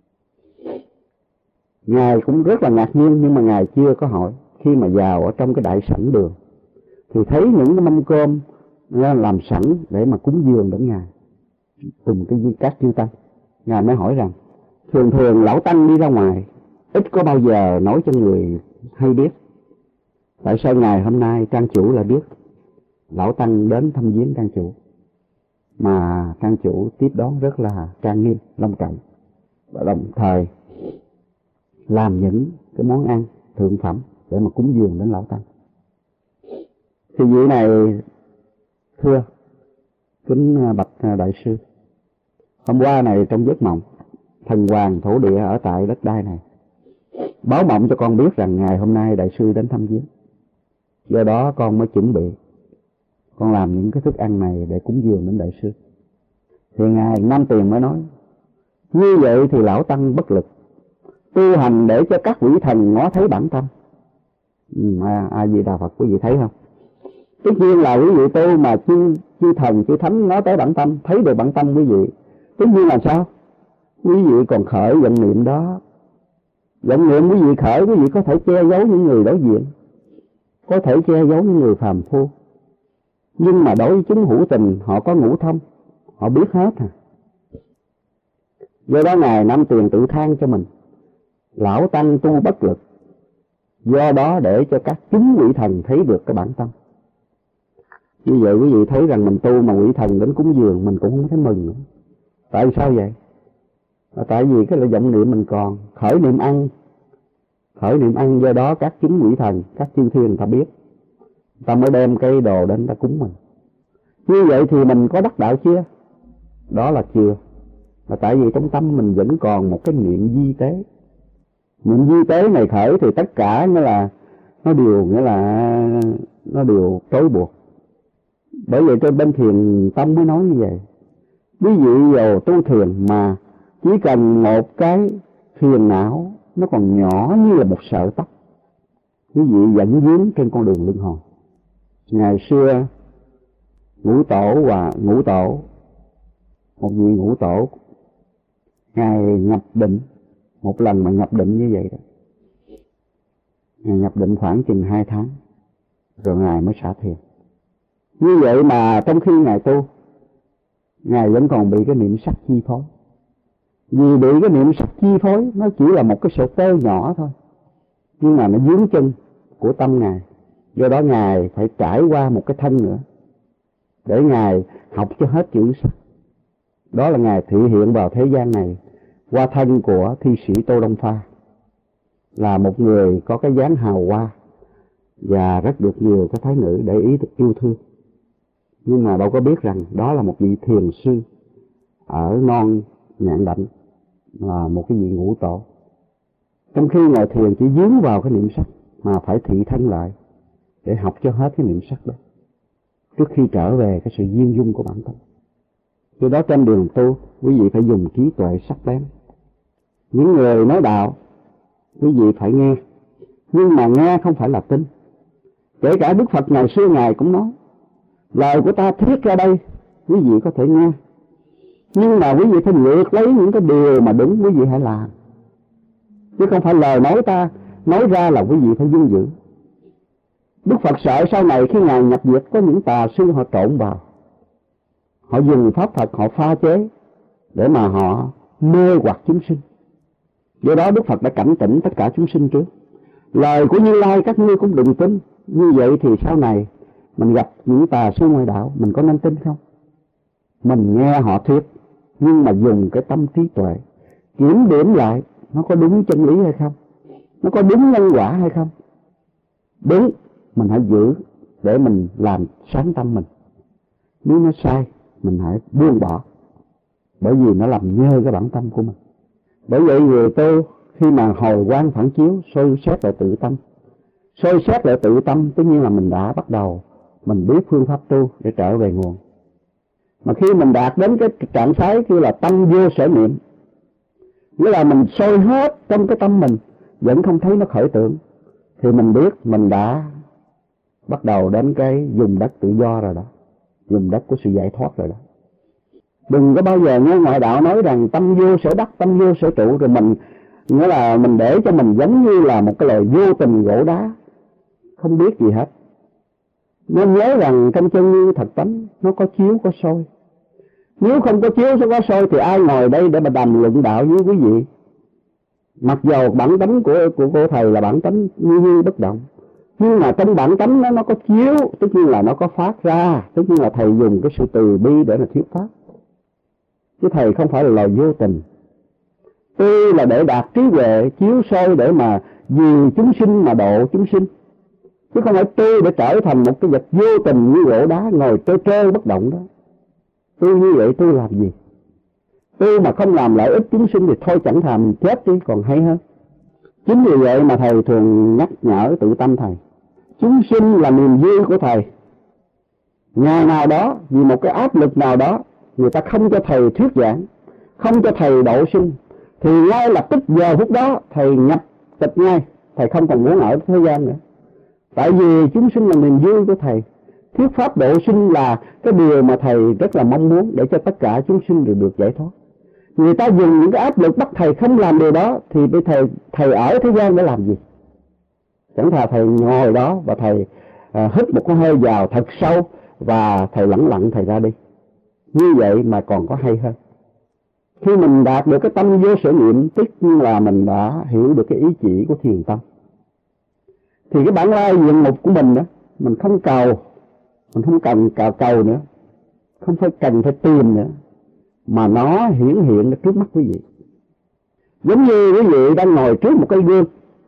Ngài cũng rất là ngạc nhiên, nhưng mà Ngài chưa có hỏi. Khi mà vào ở trong cái đại sảnh đường thì thấy những cái mâm cơm làm sẵn để mà cúng dường đến Ngài cùng cái các chư tăng. Ngài mới hỏi rằng, thường thường lão tăng đi ra ngoài ít có bao giờ nói cho người hay biết, tại sao ngày hôm nay trang chủ lại biết lão tăng đến thăm viếng trang chủ, mà trang chủ tiếp đón rất là trang nghiêm long trọng, và đồng thời làm những cái món ăn thượng phẩm để mà cúng dường đến lão tăng. Thì vị này thưa kính bạch đại sư, hôm qua này trong giấc mộng, thần hoàng thổ địa ở tại đất đai này báo mộng cho con biết rằng ngày hôm nay đại sư đến thăm viếng. Do đó con mới chuẩn bị, con làm những cái thức ăn này để cúng dường đến đại sư. Thì ngài Nam Tuyền mới nói, như vậy thì lão tăng bất lực, tu hành để cho các vị thần ngó thấy bản tâm. A Di Đà Phật, quý vị thấy không? Tất nhiên là quý vị tu mà chư thần chư thánh ngó tới bản tâm, thấy được bản tâm quý vị. Tất nhiên là sao? Quý vị còn khởi vọng niệm đó. Vọng niệm quý vị khởi, quý vị có thể che giấu những người đối diện, có thể che giấu những người phàm phu. Nhưng mà đối với chúng hữu tình, họ có ngũ thông, họ biết hết à. Do đó ngài Nam Tuyền tự than cho mình, lão tăng tu bất lực, do đó để cho các chúng quỷ thần thấy được cái bản tâm. Như vậy quý vị thấy rằng mình tu mà quỷ thần đến cúng dường mình cũng không thấy mừng nữa. Tại sao vậy? Tại vì cái là vọng niệm mình còn khởi niệm ăn, do đó các chúng quỷ thần, các chư thiên người ta biết, người ta mới đem cái đồ đến ta cúng mình. Như vậy thì mình có đắc đạo chưa? Đó là chưa. Là tại vì trong tâm mình vẫn còn một cái niệm di tế. Niệm di tế này khởi thì tất cả nó đều trói buộc. Bởi vậy trên bên thiền tâm mới nói như vậy. Ví dụ vào tu thiền mà chỉ cần một cái phiền não nó còn nhỏ như là một sợi tóc, quý vị dẫn dướng trên con đường luân hồi. Ngày xưa ngũ tổ, một vị ngũ tổ, ngài nhập định, một lần mà nhập định như vậy đó, ngài nhập định khoảng chừng 2 tháng rồi ngài mới xả thiền. Như vậy mà trong khi ngài tu, ngài vẫn còn bị cái niệm sắc chi phối. Vì bị cái niệm sắc chi phối, nó chỉ là một cái sợi tơ nhỏ thôi, nhưng mà nó dướng chân của tâm Ngài. Do đó Ngài phải trải qua một cái thân nữa để Ngài học cho hết chữ sắc. Đó là Ngài thị hiện vào thế gian này qua thân của thi sĩ Tô Đông Pha, là một người có cái dáng hào hoa và rất được nhiều cái thái nữ để ý yêu thương. Nhưng mà đâu có biết rằng đó là một vị thiền sư ở non Nhạn Đảnh, là một cái vị ngũ tổ. Trong khi ngồi thiền chỉ dướng vào cái niệm sắc, mà phải thị thân lại để học cho hết cái niệm sắc đó trước khi trở về cái sự viên dung của bản thân. Do đó trên đường tu, quý vị phải dùng trí tuệ sắc bén. Những người nói đạo, quý vị phải nghe, nhưng mà nghe không phải là tin. Kể cả Đức Phật ngày xưa Ngài cũng nói, lời của ta thuyết ra đây, quý vị có thể nghe, nhưng mà quý vị phải lược lấy những cái điều mà đúng, quý vị hãy làm. Chứ không phải lời nói ta nói ra là quý vị phải dung giữ. Đức Phật sợ sau này khi Ngài nhập diệt có những tà sư họ trộn vào, họ dùng pháp thuật họ pha chế để mà họ mê hoặc chúng sinh. Do đó Đức Phật đã cảnh tỉnh tất cả chúng sinh trước, lời của Như Lai các ngươi cũng đừng tin. Như vậy thì sau này mình gặp những tà sư ngoại đạo, mình có nên tin không? Mình nghe họ thuyết, nhưng mà dùng cái tâm trí tuệ kiểm điểm lại nó có đúng chân lý hay không, nó có đúng nhân quả hay không. Đúng, mình hãy giữ để mình làm sáng tâm mình. Nếu nó sai, mình hãy buông bỏ, bởi vì nó làm nhơ cái bản tâm của mình. Bởi vậy người tu khi mà hồi quang phản chiếu, soi xét lại tự tâm. Soi xét lại tự tâm, tất nhiên là mình đã bắt đầu, mình biết phương pháp tu để trở về nguồn. Mà khi mình đạt đến cái trạng thái kêu là tâm vô sở niệm, nghĩa là mình soi hết trong cái tâm mình, vẫn không thấy nó khởi tượng, thì mình biết mình đã bắt đầu đến cái vùng đất tự do rồi đó, vùng đất của sự giải thoát rồi đó. Đừng có bao giờ nghe ngoại đạo nói rằng tâm vô sở đắc, tâm vô sở trụ, rồi mình nghĩa là mình để cho mình giống như là một cái loài vô tình gỗ đá, không biết gì hết. Nên nhớ rằng trong chân như thật tánh nó có chiếu có soi. Nếu không có chiếu có soi thì ai ngồi đây để mà đàm luận đạo với quý vị? Mặc dầu bản tánh của cô thầy là bản tánh như bất động, nhưng mà trong bản tánh nó có chiếu, tất nhiên là nó có phát ra, tất nhiên là thầy dùng cái sự từ bi để mà thuyết pháp. Chứ thầy không phải là loài vô tình. Tuy là để đạt trí huệ chiếu soi để mà vì chúng sinh mà độ chúng sinh, chứ không phải tôi để trở thành một cái vật vô tình như gỗ đá ngồi trơ trơ bất động đó. Tôi như vậy tôi làm gì? Tôi mà không làm lợi ích chúng sinh thì thôi chẳng thà chết đi còn hay hơn. Chính vì vậy mà thầy thường nhắc nhở tự tâm thầy, chúng sinh là niềm vui của thầy. Ngày nào đó vì một cái áp lực nào đó, người ta không cho thầy thuyết giảng, không cho thầy độ sinh, thì ngay lập tức giờ phút đó thầy nhập tịch ngay, thầy không còn muốn ở thế gian nữa. Tại vì chúng sinh là niềm vui của thầy. Thuyết pháp độ sinh là cái điều mà thầy rất là mong muốn để cho tất cả chúng sinh đều được giải thoát. Người ta dùng những cái áp lực bắt thầy không làm điều đó, thì bây thầy ở thế gian để làm gì? Chẳng thà thầy ngồi đó và thầy hít một cái hơi vào thật sâu và thầy lẳng lặng thầy ra đi. Như vậy mà còn có hay hơn. Khi mình đạt được cái tâm vô sở niệm, tức là mình đã hiểu được cái ý chỉ của thiền tâm. Thì cái bản lai diện mục của mình đó, mình không cầu, mình không cần cầu nữa, không phải cần phải tìm nữa, mà nó hiển hiện trước mắt quý vị. Giống như quý vị đang ngồi trước một cái gương,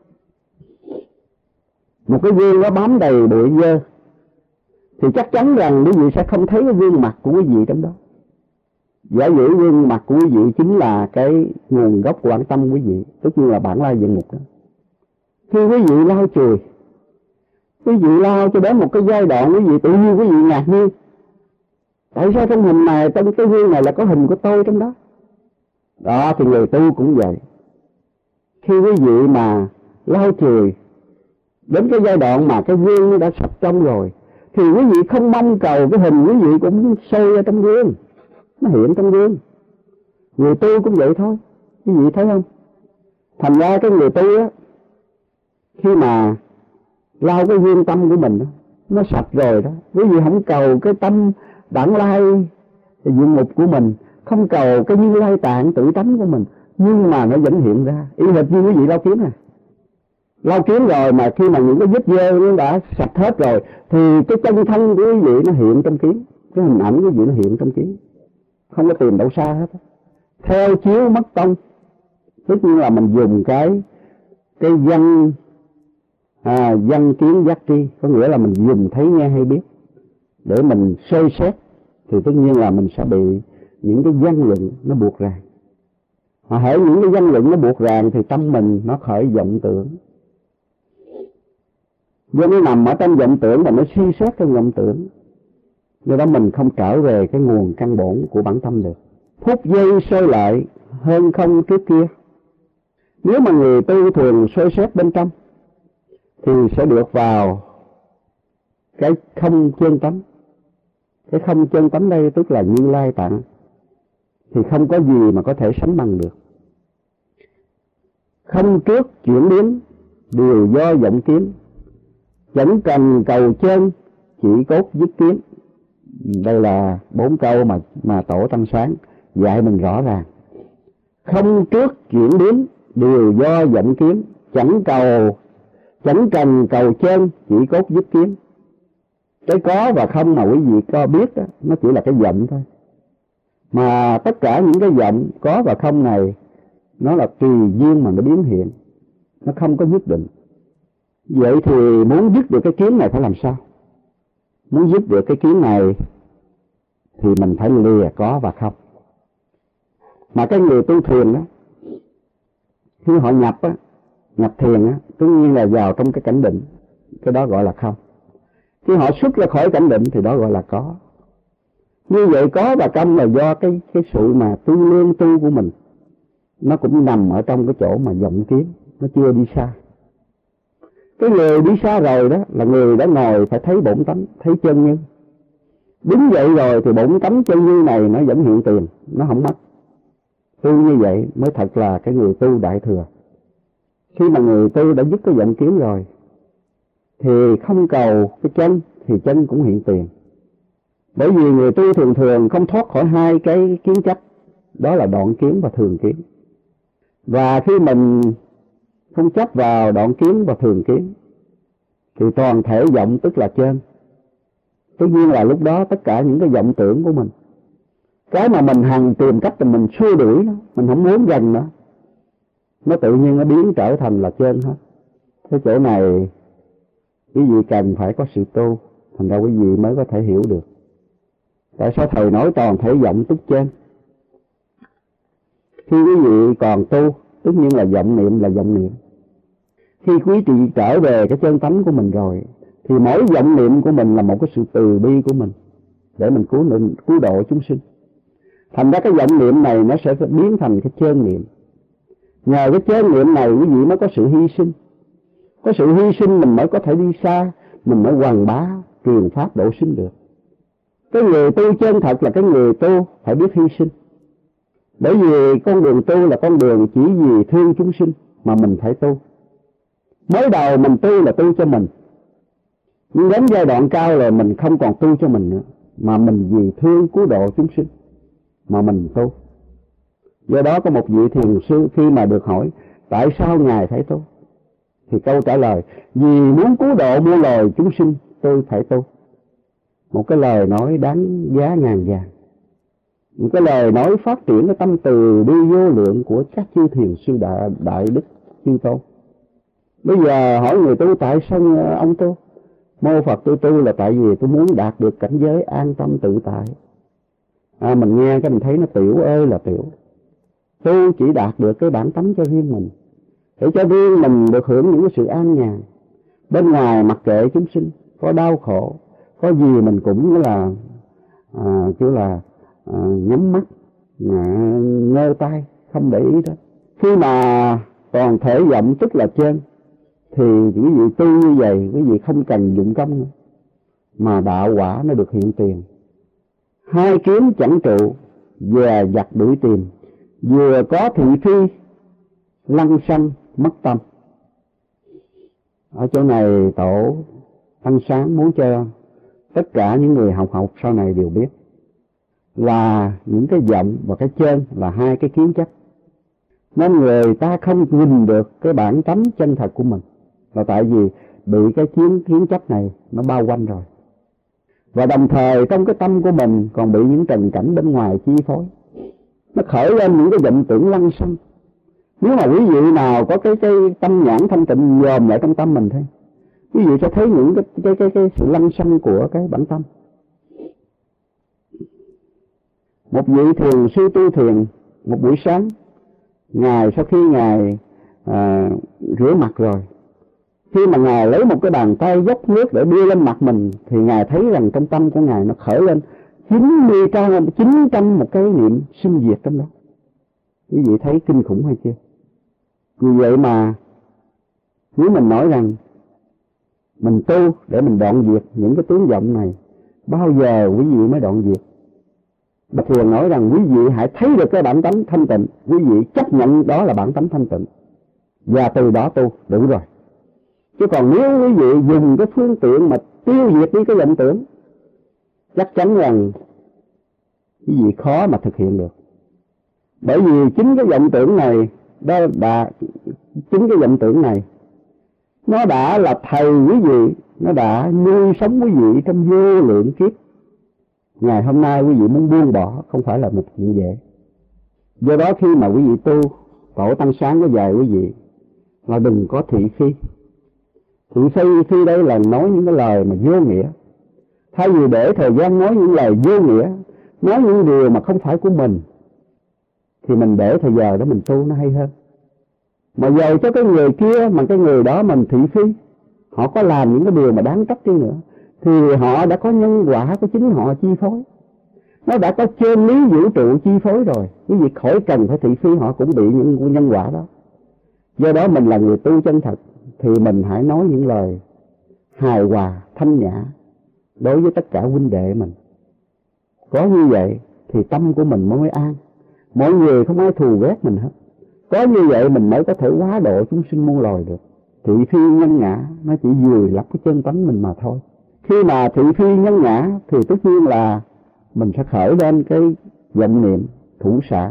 một cái gương nó bám đầy bụi dơ, thì chắc chắn rằng quý vị sẽ không thấy cái gương mặt của quý vị trong đó. Giả dụ gương mặt của quý vị chính là cái nguồn gốc của bản tâm quý vị, tất nhiên là bản lai diện mục đó. Khi quý vị lau chùi, quý vị lau cho đến một cái giai đoạn quý vị tự nhiên quý vị ngạc nhiên, tại sao trong hình này, trong cái gương này là có hình của tôi trong đó. Đó thì người tu cũng vậy. Khi quý vị mà lau chùi đến cái giai đoạn mà cái gương nó đã sạch trong rồi, thì quý vị không mong cầu cái hình quý vị cũng soi ở trong gương, nó hiện trong gương. Người tu cũng vậy thôi, quý vị thấy không? Thành ra cái người tu á, khi mà lau cái gương tâm của mình đó, nó sạch rồi đó, quý vị không cầu cái tâm bản lai diện mục của mình, không cầu cái Như Lai tạng tự tánh của mình, nhưng mà nó vẫn hiện ra y hệt như quý vị lau kiếm nè. Lau kiến rồi mà khi mà những cái vết dơ nó đã sạch hết rồi thì cái chân thân của quý vị nó hiện trong kiến, cái hình ảnh của quý vị nó hiện trong kiến, không có tìm đâu xa hết. Theo chiếu mất tông, tất nhiên là mình dùng cái văn kiến giác tri, có nghĩa là mình dùng thấy nghe hay biết để mình soi xét, thì tất nhiên là mình sẽ bị những cái văn luận nó buộc ràng. Mà hễ những cái văn luận nó buộc ràng thì tâm mình nó khởi vọng tưởng, do nó nằm ở trong vọng tưởng và nó suy xét trong vọng tưởng, do đó mình không trở về cái nguồn căn bổn của bản tâm được. Phút giây soi lại hơn không trước kia. Nếu mà người tu thường soi xét bên trong thì sẽ được vào cái không chân tánh. Cái không chân tánh đây tức là Như Lai tạng, thì không có gì mà có thể sánh bằng được. Không trước chuyển biến đều do vọng kiến, chẳng cần cầu chân chỉ cốt dứt kiến. Đây là 4 câu mà Tổ Tăng Sáng dạy mình rõ ràng. Không trước chuyển biến đều do vọng kiến, chẳng cần cầu chân chỉ cốt dứt kiến. Cái có và không mà quý vị có biết đó, nó chỉ là cái vọng thôi. Mà tất cả những cái vọng có và không này nó là tùy duyên mà nó biến hiện, nó không có nhất định. Vậy thì muốn dứt được cái kiến này phải làm sao? Muốn dứt được cái kiến này thì mình phải lìa có và không. Mà cái người tu thiền đó, khi họ nhập thiền á, tất nhiên là vào trong cái cảnh định, cái đó gọi là không. Khi họ xuất ra khỏi cảnh định thì đó gọi là có. Như vậy có và không là do cái sự mà tu lương tu của mình, nó cũng nằm ở trong cái chỗ mà vọng kiến, nó chưa đi xa. Cái người đi xa rồi đó là người đã ngồi phải thấy bổn tánh, thấy chân nhân. Đứng dậy rồi thì bổn tánh chân như này nó vẫn hiện tiền, nó không mất. Tu như vậy mới thật là cái người tu đại thừa. Khi mà người tu đã dứt cái vọng kiến rồi thì không cầu cái chân thì chân cũng hiện tiền. Bởi vì người tu thường không thoát khỏi hai cái kiến chấp, đó là đoạn kiến và thường kiến. Và khi mình không chấp vào đoạn kiến và thường kiến thì toàn thể vọng tức là chân. Tất nhiên là lúc đó tất cả những cái vọng tưởng của mình, cái mà mình hằng tìm cách là mình xua đuổi nó, mình không muốn gần nữa, nó tự nhiên nó biến trở thành là chân hết. Cái chỗ này quý vị cần phải có sự tu, thành ra quý vị mới có thể hiểu được. Tại sao Thầy nói toàn thể vọng tức chân? Khi quý vị còn tu, tất nhiên là vọng niệm là vọng niệm. Khi quý vị trở về cái chân tánh của mình rồi thì mỗi vọng niệm của mình là một cái sự từ bi của mình để mình cứu độ chúng sinh. Thành ra cái vọng niệm này nó sẽ biến thành cái chân niệm. Nhờ cái chân niệm này quý vị mới có sự hy sinh. Có sự hy sinh mình mới có thể đi xa, mình mới hoằng bá truyền pháp độ sinh được. Cái người tu chân thật là cái người tu phải biết hy sinh. Bởi vì con đường tu là con đường chỉ vì thương chúng sinh mà mình phải tu. Mới đầu mình tu là tu cho mình, nhưng đến giai đoạn cao rồi mình không còn tu cho mình nữa, mà mình vì thương cứu độ chúng sinh mà mình tu. Do đó có một vị thiền sư khi mà được hỏi tại sao Ngài phải tu, thì câu trả lời: vì muốn cứu độ muôn loài chúng sinh tôi phải tu. Một cái lời nói đáng giá ngàn vàng, một cái lời nói phát triển cái tâm từ bi vô lượng của các chư thiền sư đại đức chư tôn. Bây giờ hỏi người tu tại sao ông tu? Mô Phật tôi tu là tại vì tôi muốn đạt được cảnh giới an tâm tự tại. Mình nghe cái mình thấy nó tiểu ơi là tiểu. Tu chỉ đạt được cái bản tánh cho riêng mình, để cho riêng mình được hưởng những cái sự an nhàn. Bên ngoài mặc kệ chúng sinh, có đau khổ, có gì mình cũng là nhắm mắt, ngơ tay, không để ý đó. Khi mà toàn thể vọng tức là chân thì quý vị tu như vậy, quý vị không cần dụng công nữa, mà đạo quả nó được hiện tiền. Hai kiếm chẳng trụ, dè dặt đuổi tìm, vừa có thị phi, lăng xăng mất tâm. Ở chỗ này Tổ Tăng Sáng muốn cho tất cả những người học sau này đều biết là những cái vọng và cái chân là hai cái kiến chấp, nên người ta không nhìn được cái bản tánh chân thật của mình. là tại vì bị cái kiến chấp này nó bao quanh rồi. Và đồng thời trong cái tâm của mình còn bị những trần cảnh bên ngoài chi phối, nó khởi lên những cái vọng tưởng lăng xăng. Nếu mà quý vị nào có cái tâm nhãn thanh tịnh dòm lại trong tâm mình thôi, quý vị sẽ thấy những cái sự lăng xăng của cái bản tâm. Một vị thiền sư tu thiền một buổi sáng, Ngài sau khi Ngài rửa mặt rồi, khi mà Ngài lấy một cái bàn tay dốc nước để đưa lên mặt mình, thì Ngài thấy rằng trong tâm của Ngài nó khởi lên 900 một cái niệm sinh diệt trong đó. Quý vị thấy kinh khủng hay chưa? Vì vậy mà nếu mình nói rằng mình tu để mình đoạn diệt những cái tướng vọng này, bao giờ quý vị mới đoạn diệt? Bà thường nói rằng quý vị hãy thấy được cái bản tánh thanh tịnh, quý vị chấp nhận đó là bản tánh thanh tịnh, và từ đó tu, đủ rồi. Chứ còn nếu quý vị dùng cái phương tiện mà tiêu diệt đi cái vọng tưởng, chắc chắn rằng quý vị khó mà thực hiện được. Bởi vì chính cái vọng tưởng này, chính cái vọng tưởng này nó đã là thầy quý vị, nó đã nuôi sống quý vị trong vô lượng kiếp. Ngày hôm nay quý vị muốn buông bỏ không phải là một chuyện dễ. Do đó khi mà quý vị tu, Tổ Tăng Sáng có dạy quý vị là đừng có thị phi. Thị phi đây là nói những cái lời mà vô nghĩa. Thay vì để thời gian nói những lời vô nghĩa, nói những điều mà không phải của mình, thì mình để thời giờ đó mình tu nó hay hơn. Mà dầu cho cái người kia mà cái người đó mình thị phi, họ có làm những cái điều mà đáng trách đi nữa, thì họ đã có nhân quả của chính họ chi phối. Nó đã có chân lý vũ trụ chi phối rồi. Quý vị khỏi cần phải thị phi, họ cũng bị những nhân quả đó. Do đó mình là người tu chân thật, thì mình hãy nói những lời hài hòa, thanh nhã đối với tất cả huynh đệ mình. Có như vậy thì tâm của mình mới an. Mọi người không ai thù ghét mình hết. Có như vậy mình mới có thể hóa độ chúng sinh muôn loài được. Thị phi nhân ngã nó chỉ vùi lấp cái chân tánh mình mà thôi. Khi mà thị phi nhân ngã thì tất nhiên là mình sẽ khởi lên cái vọng niệm thủ xả.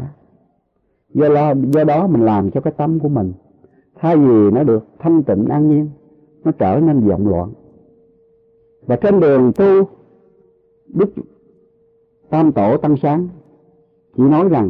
Do đó mình làm cho cái tâm của mình, thay vì nó được thanh tịnh an nhiên, nó trở nên vọng loạn. Và trên đường tu, Đức Tam Tổ Tăng Sáng chỉ nói rằng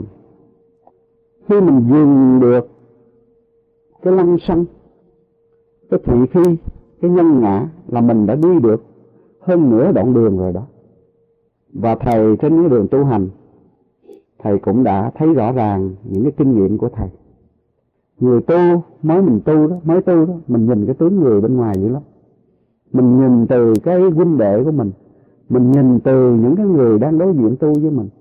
khi mình dừng được cái lăng xăng, cái thị phi, cái nhân ngã là mình đã đi được hơn nửa đoạn đường rồi đó. Và Thầy trên cái đường tu hành, Thầy cũng đã thấy rõ ràng những cái kinh nghiệm của Thầy. Người tu, mới tu đó, mình nhìn cái tướng người bên ngoài dữ lắm. Mình nhìn từ cái huynh đệ của mình nhìn từ những cái người đang đối diện tu với mình.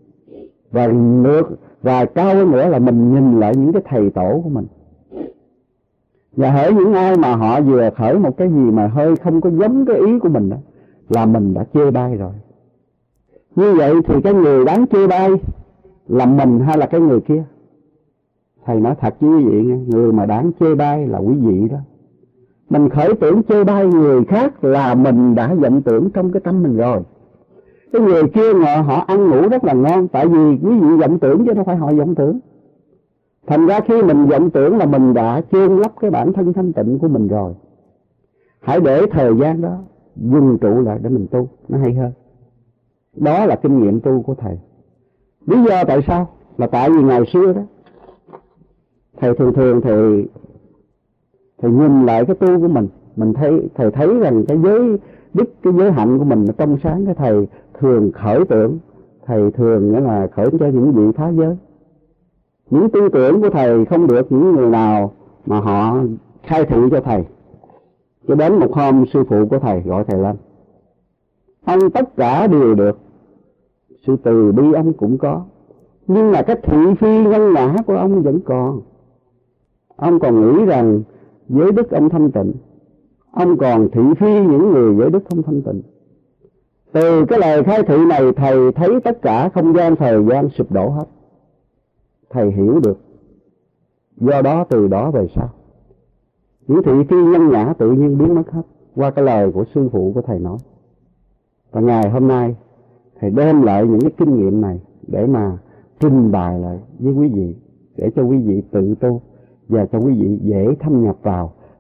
Và cao hơn nữa là mình nhìn lại những cái thầy tổ của mình. Và hễ những ai mà họ vừa khởi một cái gì mà hơi không có giống cái ý của mình đó, là mình đã chê bai rồi. Như vậy thì cái người đáng chê bai là mình hay là cái người kia? Thầy nói thật với quý vị nghe, người mà đáng chê bai là quý vị đó. Mình khởi tưởng chê bai người khác là mình đã vọng tưởng trong cái tâm mình rồi. Cái người kia ngờ họ ăn ngủ rất là ngon, tại vì quý vị vọng tưởng chứ đâu phải họ vọng tưởng. Thành ra khi mình vọng tưởng là mình đã chôn lấp cái bản thân thanh tịnh của mình rồi. Hãy để thời gian đó dừng trụ lại để mình tu, nó hay hơn. Đó là kinh nghiệm tu của Thầy. Lý do tại sao? Là tại vì ngày xưa đó, Thầy thường Thầy nhìn lại cái tu của mình Thầy thấy rằng cái giới hạnh của mình trong sáng. Cái Thầy thường khởi tưởng, Thầy thường nghĩa là khởi cho những vị phá giới. Những tư tưởng của Thầy không được những người nào mà họ khai thị cho Thầy. Cho đến một hôm sư phụ của Thầy gọi Thầy lên. Ông tất cả đều được, sự từ bi ông cũng có, nhưng mà cái thị phi nhân ngã của ông vẫn còn. Ông còn nghĩ rằng giới đức ông thanh tịnh, ông còn thị phi những người giới đức không thanh tịnh. Từ cái lời khai thị này, Thầy thấy tất cả không gian thời gian sụp đổ hết. Thầy hiểu được. Do đó từ đó về sau, những thị phi nhân ngã tự nhiên biến mất hết qua cái lời của sư phụ của Thầy nói. Và ngày hôm nay Thầy đem lại những cái kinh nghiệm này để mà trình bày lại với quý vị, để cho quý vị tự tu và cho quý vị dễ thâm nhập vào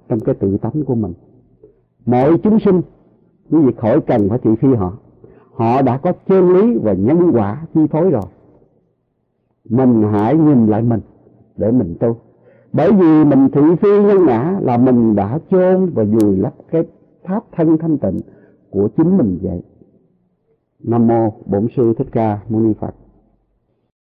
trong cái tự tánh của mình. Mọi chúng sinh, quý vị khỏi cần phải thị phi họ. Họ đã có chân lý và nhân quả chi phối rồi. Mình hãy nhìn lại mình để mình tu. Bởi vì mình thị phi nhân ngã là mình đã chôn và vùi lấp cái pháp thân thanh tịnh của chính mình vậy. Nam mô Bổn Sư Thích Ca Mâu Ni Phật.